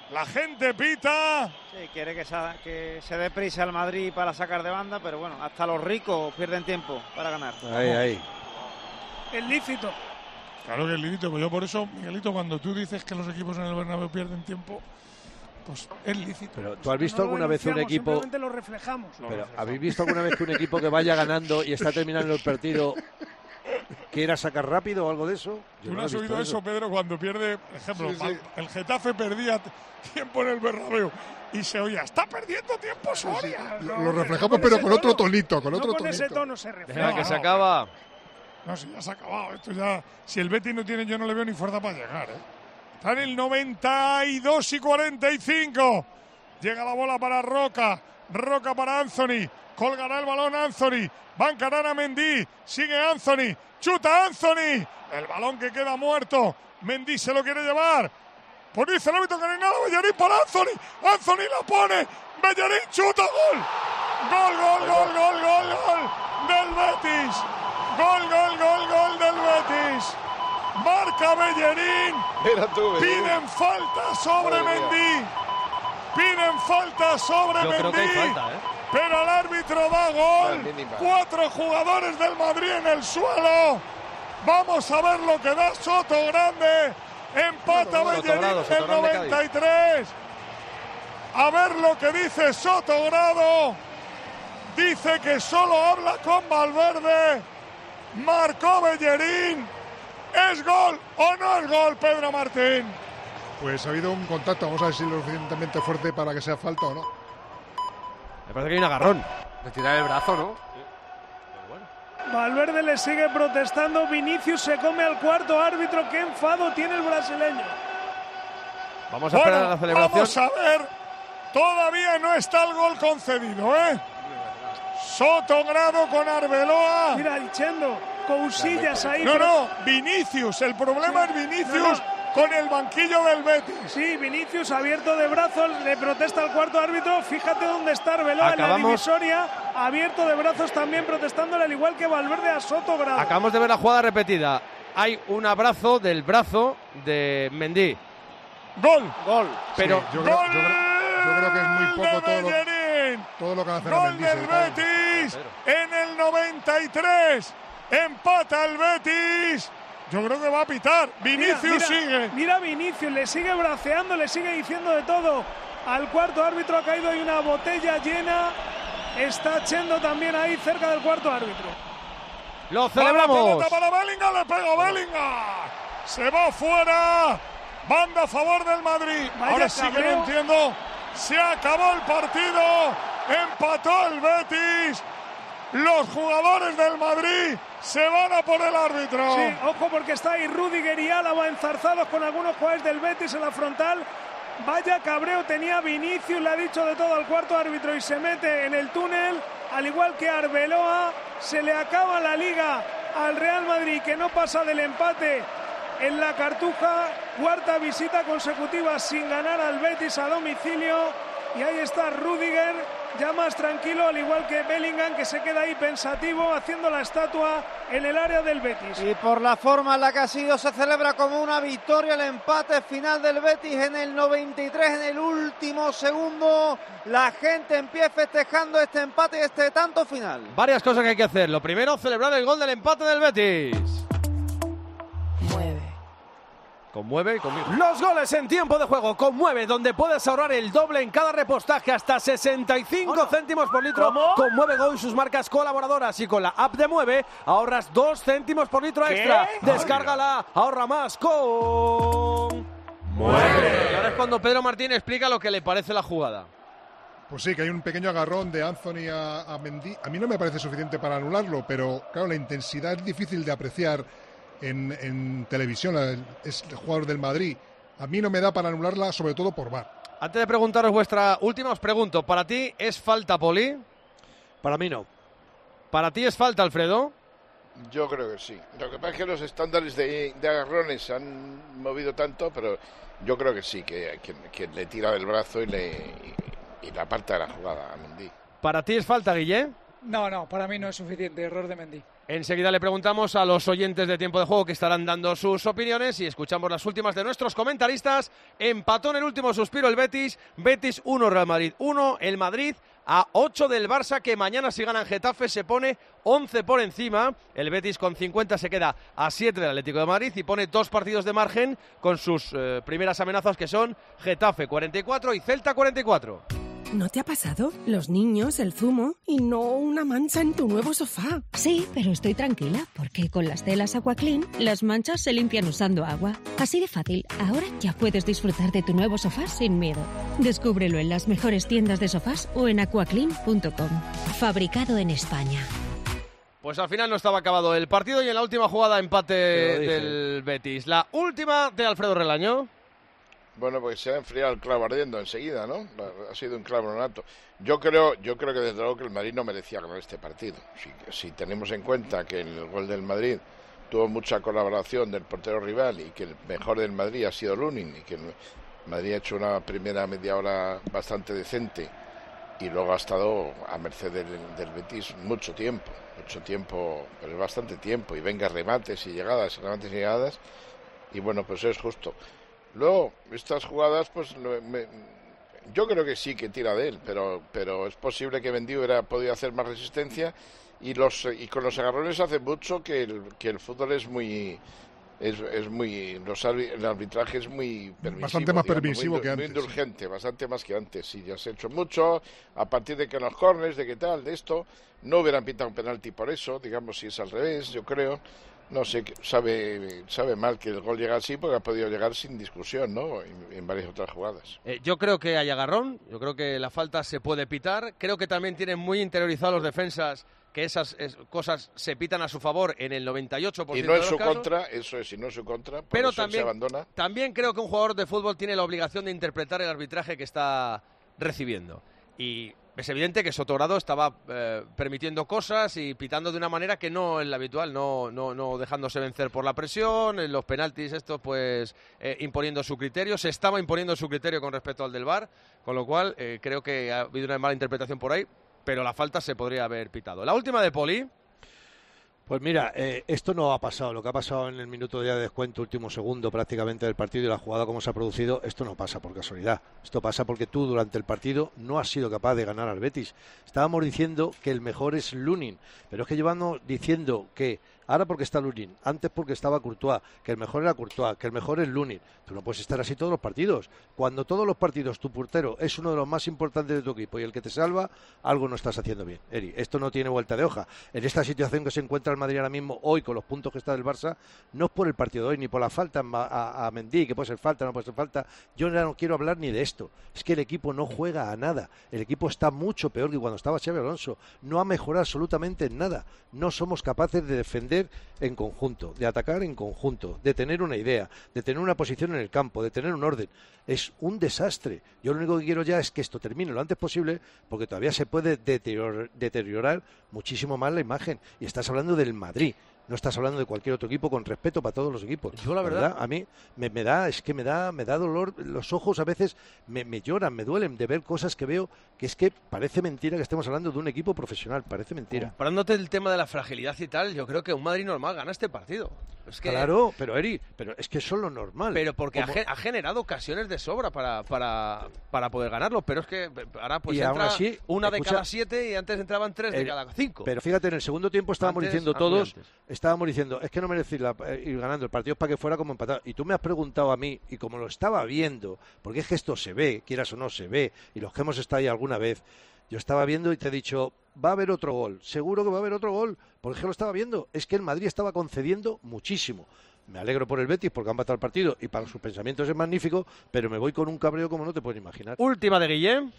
La gente pita. Sí, quiere que se, que se dé prisa al Madrid para sacar de banda, pero bueno, hasta los ricos pierden tiempo para ganar. Ahí, ahí. Es lícito. Claro que es lícito, pues yo por eso, Miguelito, cuando tú dices que los equipos en el Bernabéu pierden tiempo, pues es lícito. Pero ¿tú has visto No alguna lo vez un denunciamos, equipo... Simplemente lo reflejamos. Pero, ¿habéis visto alguna vez que un equipo que vaya ganando y está terminando el partido quiera sacar rápido o algo de eso? Yo ¿Tú no he has visto oído eso, Pedro, cuando pierde, por ejemplo, Sí, sí. el Getafe perdía tiempo en el Bernabéu y se oía, está perdiendo tiempo Soria? Lo, lo reflejamos, pero con otro tonito, con otro No con ese tonito. tono se refleja. Venga, que se acaba. No, si ya se ha acabado. Esto ya, si el Betis no tiene, yo no le veo ni fuerza para llegar. ¿eh? Está en el noventa y dos y cuarenta y cinco. Llega la bola para Roca. Roca para Anthony. Colgará el balón Anthony. Va a encarar a Mendy. Sigue Anthony. Chuta Anthony. El balón que queda muerto. Mendy se lo quiere llevar. Pues dice el árbitro que no hay nada. Bellerín para Anthony. Anthony la pone. Bellerín chuta. Gol. Gol, gol, gol, gol, gol, gol. Del Betis. Gol, gol, gol, gol del Betis. Marca Bellerín. Mira tú, Bellerín. Piden falta sobre Mendy. Piden falta sobre Yo creo que hay Mendy. falta, ¿eh? Pero el árbitro da gol. Cuatro jugadores del Madrid en el suelo. Vamos a ver lo que da Soto Grande. Empata Bellerín Grado, el Sotogrande, noventa y tres. A ver lo que dice Sotogrado. Dice que solo habla con Valverde. Marcó Bellerín. ¿Es gol o no es gol, Pedro Martín? Pues ha habido un contacto, vamos a ver si es lo suficientemente fuerte para que sea falta o no. Me parece que hay un agarrón. Le tira el brazo, ¿no? Valverde le sigue protestando. Vinicius se come al cuarto árbitro. Qué enfado tiene el brasileño. Vamos a esperar Bueno, a la celebración. Vamos a ver. Todavía no está el gol concedido, ¿eh? Sotogrado con Arbeloa. Mira, Chendo, Cousillas ahí. No, pero- no, Vinicius. El problema Sí. es Vinicius No, no. con el banquillo del Betis. Sí, Vinicius abierto de brazos, le protesta al cuarto árbitro. Fíjate dónde está Arbeloa en la Acabamos- divisoria. Abierto de brazos también protestándole, al igual que Valverde a Sotogrado. Acabamos de ver la jugada repetida. Hay un abrazo del brazo de Mendy. Gol. Gol. Pero Sí, yo, creo, yo creo- yo creo que es muy poco todo lo, Bellerín. todo lo que hace a Gol Mendy. del Betis en el noventa y tres. Empata el Betis. Yo creo que va a pitar. Vinicius Mira, mira, sigue. Mira Vinicius, le sigue braceando, le sigue diciendo de todo. Al cuarto árbitro ha caído, hay una botella llena. Está Chendo también ahí cerca del cuarto árbitro. ¡Lo Va la celebramos! pelota para Bellingham, le pega Bellingham. Se va fuera. Banda a favor del Madrid. Vaya Ahora sí que cabreo. no entiendo. Se acabó el partido. Empató el Betis. Los jugadores del Madrid se van a por el árbitro. Sí, ojo porque está ahí Rudiger y Álava enzarzados con algunos jugadores del Betis en la frontal. Vaya cabreo tenía Vinicius, le ha dicho de todo al cuarto árbitro y se mete en el túnel, al igual que Arbeloa. Se le acaba la liga al Real Madrid, que no pasa del empate en la Cartuja. Cuarta visita consecutiva sin ganar al Betis a domicilio. Y ahí está Rudiger, ya más tranquilo, al igual que Bellingham, que se queda ahí pensativo haciendo la estatua en el área del Betis. Y por la forma en la que ha sido, se celebra como una victoria el empate final del Betis en el noventa y tres, en el último segundo. La gente empieza festejando este empate y este tanto final. Varias cosas que hay que hacer. Lo primero, celebrar el gol del empate del Betis. Conmueve y conmigo. Los goles en tiempo de juego Conmueve, donde puedes ahorrar el doble en cada repostaje, hasta sesenta y cinco céntimos por litro. ¿Cómo? Conmueve Go y sus marcas colaboradoras, y con la app de Mueve ahorras dos céntimos por litro ¿Qué? extra. Descárgala, ahorra más con Mueve. Y ahora es cuando Pedro Martín explica lo que le parece la jugada. Pues sí, que hay un pequeño agarrón de Anthony a, a Mendy. A mí no me parece suficiente para anularlo, pero claro, la intensidad es difícil de apreciar en, en televisión. Es el jugador del Madrid. A mí no me da para anularla, sobre todo por V A R. Antes de preguntaros vuestra última, os pregunto, ¿para ti es falta, Poli? Para mí no. ¿Para ti es falta, Alfredo? Yo creo que sí. Lo que pasa es que los estándares de, de agarrones se han movido tanto, pero yo creo que sí, que, que, que le tira del brazo y le y, y la aparta de la jugada a Mendy. ¿Para ti es falta, Guille? No, no, para mí no es suficiente. Error de Mendy. Enseguida le preguntamos a los oyentes de Tiempo de Juego que estarán dando sus opiniones y escuchamos las últimas de nuestros comentaristas. Empató en el último suspiro el Betis, Betis uno, Real Madrid uno, el Madrid a ocho del Barça, que mañana si gana en Getafe se pone once por encima. El Betis con cincuenta se queda a siete del Atlético de Madrid y pone dos partidos de margen con sus eh, primeras amenazas, que son Getafe cuarenta y cuatro y Celta cuarenta y cuatro. ¿No te ha pasado? Los niños, el zumo y no una mancha en tu nuevo sofá. Sí, pero estoy tranquila porque con las telas Aquaclean las manchas se limpian usando agua. Así de fácil, ahora ya puedes disfrutar de tu nuevo sofá sin miedo. Descúbrelo en las mejores tiendas de sofás o en aquaclean punto com. Fabricado en España. Pues al final no estaba acabado el partido y en la última jugada empate del Betis. La última de Alfredo Relaño. Bueno, pues se ha enfriado el clavo ardiendo enseguida, ¿no? Ha sido un clavo nato. Yo creo, yo creo que desde luego que el Madrid no merecía ganar este partido. Si, si tenemos en cuenta que el gol del Madrid tuvo mucha colaboración del portero rival y que el mejor del Madrid ha sido Lunin y que el Madrid ha hecho una primera media hora bastante decente y luego ha estado a merced del, del Betis mucho tiempo, mucho tiempo, pero es bastante tiempo, y venga remates y llegadas, remates y llegadas, y bueno, pues es justo. Luego, estas jugadas, pues me, yo creo que sí que tira de él, pero pero es posible que Mendy hubiera podido hacer más resistencia, y los y con los agarrones hace mucho que el, que el fútbol es muy es, es muy los el arbitraje es muy permisivo, bastante más digamos, permisivo muy, que antes, muy indulgente, sí. Bastante más que antes. Sí, ya se ha hecho mucho a partir de que en los corners, de qué tal, de esto no hubieran pitado un penalti por eso, digamos, si es al revés, yo creo. No sé, sabe sabe mal que el gol llega así porque ha podido llegar sin discusión, ¿no? En, en varias otras jugadas. Eh, yo creo que hay agarrón, yo creo que la falta se puede pitar. Creo que también tienen muy interiorizados los defensas que esas es, cosas se pitan a su favor en el noventa y ocho por ciento y no de en los su casos. contra, eso es, y no en su contra, por Pero eso también, se abandona. También creo que un jugador de fútbol tiene la obligación de interpretar el arbitraje que está recibiendo. Y es evidente que Sotogrado estaba eh, permitiendo cosas y pitando de una manera que no es la habitual, no, no, no dejándose vencer por la presión, en los penaltis estos pues eh, imponiendo su criterio, se estaba imponiendo su criterio con respecto al del V A R, con lo cual eh, creo que ha habido una mala interpretación por ahí, pero la falta se podría haber pitado. La última de Poli. Pues mira, eh, esto no ha pasado. Lo que ha pasado en el minuto ya de descuento, último segundo prácticamente del partido, y la jugada como se ha producido, esto no pasa por casualidad. Esto pasa porque tú durante el partido no has sido capaz de ganar al Betis. Estábamos diciendo que el mejor es Lunin, pero es que llevamos diciendo que ahora porque está Lunin, antes porque estaba Courtois, que el mejor era Courtois, que el mejor es Lunin. Tú no puedes estar así todos los partidos. Cuando todos los partidos tu portero es uno de los más importantes de tu equipo y el que te salva, algo no estás haciendo bien, Eri. Esto no tiene vuelta de hoja. En esta situación que se encuentra el Madrid ahora mismo, hoy, con los puntos que está del Barça, no es por el partido de hoy, ni por la falta a, a, a Mendy, que puede ser falta, no puede ser falta. Yo ya no quiero hablar ni de esto. Es que el equipo no juega a nada. El equipo está mucho peor que cuando estaba Xabi Alonso. No ha mejorado absolutamente en nada. No somos capaces de defender en conjunto, de atacar en conjunto, de tener una idea, de tener una posición en el campo, de tener un orden. Es un desastre. Yo lo único que quiero ya es que esto termine lo antes posible, porque todavía se puede deteriorar, deteriorar muchísimo más la imagen. Y estás hablando del Madrid. No estás hablando de cualquier otro equipo, con respeto para todos los equipos. Yo la verdad, verdad a mí me, me da, es que me da, me da dolor, los ojos a veces me, me lloran, me duelen de ver cosas que veo, que es que parece mentira que estemos hablando de un equipo profesional, parece mentira. Comparándote el tema de la fragilidad y tal, yo creo que un Madrid normal gana este partido. Es que, claro, pero Eri, pero es que eso es lo normal. Pero porque Como... ha, ha generado ocasiones de sobra para, para, para poder ganarlo, pero es que ahora pues y entra así, una escucha, de cada siete y antes entraban tres el, de cada cinco. Pero fíjate, en el segundo tiempo estábamos antes, diciendo ah, todos, estábamos diciendo, es que no merece ir, la, ir ganando el partido para que fuera como empatado. Y tú me has preguntado a mí, y como lo estaba viendo, porque es que esto se ve, quieras o no se ve, y los que hemos estado ahí alguna vez, yo estaba viendo y te he dicho, va a haber otro gol, seguro que va a haber otro gol, porque es que lo estaba viendo, es que el Madrid estaba concediendo muchísimo. Me alegro por el Betis porque han matado el partido y para sus pensamientos es magnífico, pero me voy con un cabreo como no te puedes imaginar. Última de Guillem.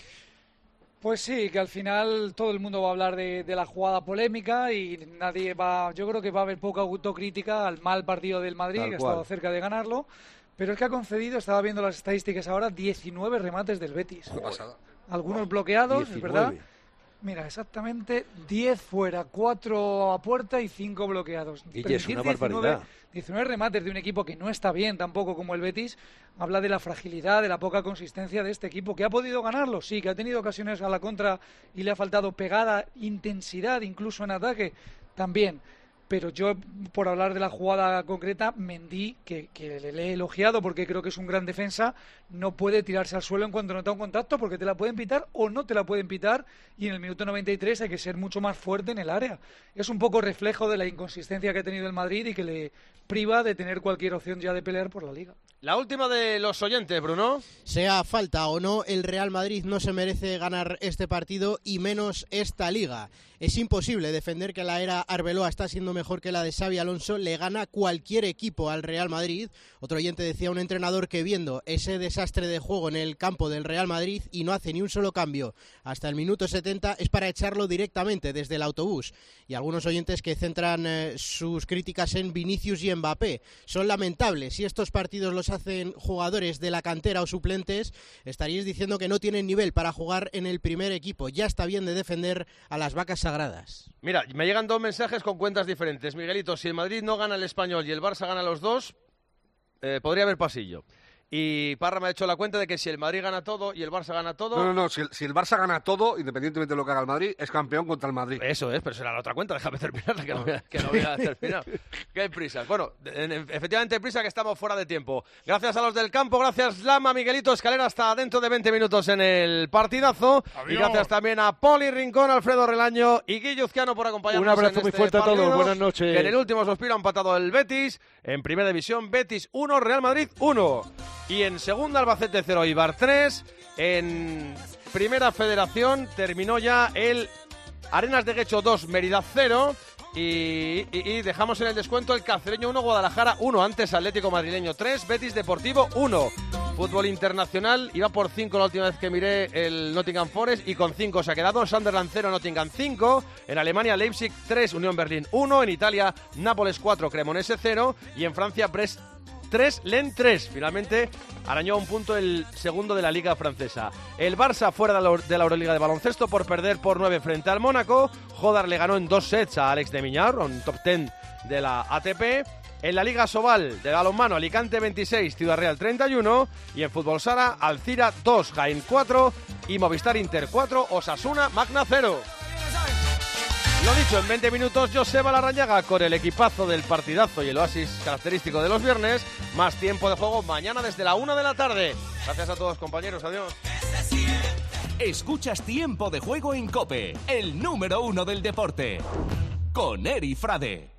Pues sí, que al final todo el mundo va a hablar de, de la jugada polémica y nadie va, yo creo que va a haber poca autocrítica al mal partido del Madrid, Tal que ha cual. estado cerca de ganarlo, pero es que ha concedido, estaba viendo las estadísticas ahora, diecinueve remates del Betis. Algunos bloqueados, es verdad. Mira, exactamente diez fuera, cuatro a puerta y cinco bloqueados. Y es una barbaridad. diecinueve remates de un equipo que no está bien tampoco como el Betis, habla de la fragilidad, de la poca consistencia de este equipo, que ha podido ganarlo, sí, que ha tenido ocasiones a la contra y le ha faltado pegada, intensidad incluso en ataque, también. pero yo, por hablar de la jugada concreta, Mendy, que, que le he elogiado porque creo que es un gran defensa, no puede tirarse al suelo en cuanto nota un contacto porque te la pueden pitar o no te la pueden pitar, y en el minuto noventa y tres hay que ser mucho más fuerte en el área. Es un poco reflejo de la inconsistencia que ha tenido el Madrid y que le priva de tener cualquier opción ya de pelear por la Liga. La última de los oyentes, Bruno. Sea falta o no, el Real Madrid no se merece ganar este partido y menos esta Liga. Es imposible defender que la era Arbeloa está siendo mejor que la de Xabi Alonso. Le gana cualquier equipo al Real Madrid. Otro oyente decía, un entrenador que viendo ese desastre de juego en el campo del Real Madrid y no hace ni un solo cambio hasta el minuto setenta, es para echarlo directamente desde el autobús. Y algunos oyentes que centran eh, sus críticas en Vinicius y Mbappé. Son lamentables. Si estos partidos los hacen jugadores de la cantera o suplentes, estaríais diciendo que no tienen nivel para jugar en el primer equipo. Ya está bien de defender a las vacas sagradas. Mira, me llegan dos mensajes con cuentas diferentes. Miguelito, si el Madrid no gana el Español y el Barça gana los dos, eh, podría haber pasillo. Y Parra me ha hecho la cuenta de que si el Madrid gana todo y el Barça gana todo... No, no, no, si el, si el Barça gana todo, independientemente de lo que haga el Madrid, es campeón contra el Madrid. Eso es, pero será la otra cuenta, déjame terminarla, que no voy a, que no voy a terminar. Que hay prisa. Bueno, en, en, efectivamente hay prisa, que estamos fuera de tiempo. Gracias a los del campo, gracias Lama, Miguelito Escalera, hasta dentro de veinte minutos en el partidazo. Adiós. Y gracias también a Poli Rincón, Alfredo Relaño y Guillo Uzquiano por acompañarnos. Un abrazo en muy este fuerte partido, a todos, buenas noches. Que en el último suspiro ha empatado el Betis, en Primera División Betis uno, Real Madrid uno. Y en Segunda Albacete cero, Eibar tres. En Primera Federación terminó ya el Arenas de Guecho dos, Mérida cero. Y, y, y dejamos en el descuento el Cacereño uno, Guadalajara uno. Antes Atlético Madrileño tres, Betis Deportivo uno. Fútbol internacional, iba por cinco la última vez que miré el Nottingham Forest y con cinco se ha quedado. Sunderland cero, Nottingham cinco. En Alemania Leipzig tres, Unión Berlín uno. En Italia Nápoles cuatro, Cremonese cero. Y en Francia Brest tres, Lens tres. Finalmente arañó un punto el segundo de la Liga Francesa. El Barça fuera de la, de la Euroliga de baloncesto por perder por nueve frente al Mónaco. Jodar le ganó en dos sets a Alex de Miñar, un top diez de la A T P. En la Liga Sobal de balonmano, Alicante veintiséis, Ciudad Real treinta y uno. Y en Fútbol Sala, Alcira dos, Jaén cuatro. Y Movistar Inter cuatro, Osasuna Magna cero. Lo dicho, en veinte minutos, Joseba Larrañaga con el equipazo del partidazo y el oasis característico de los viernes. Más tiempo de juego mañana desde la una de la tarde. Gracias a todos, compañeros. Adiós. Escuchas Tiempo de Juego en COPE, el número uno del deporte. Con Eri Frade.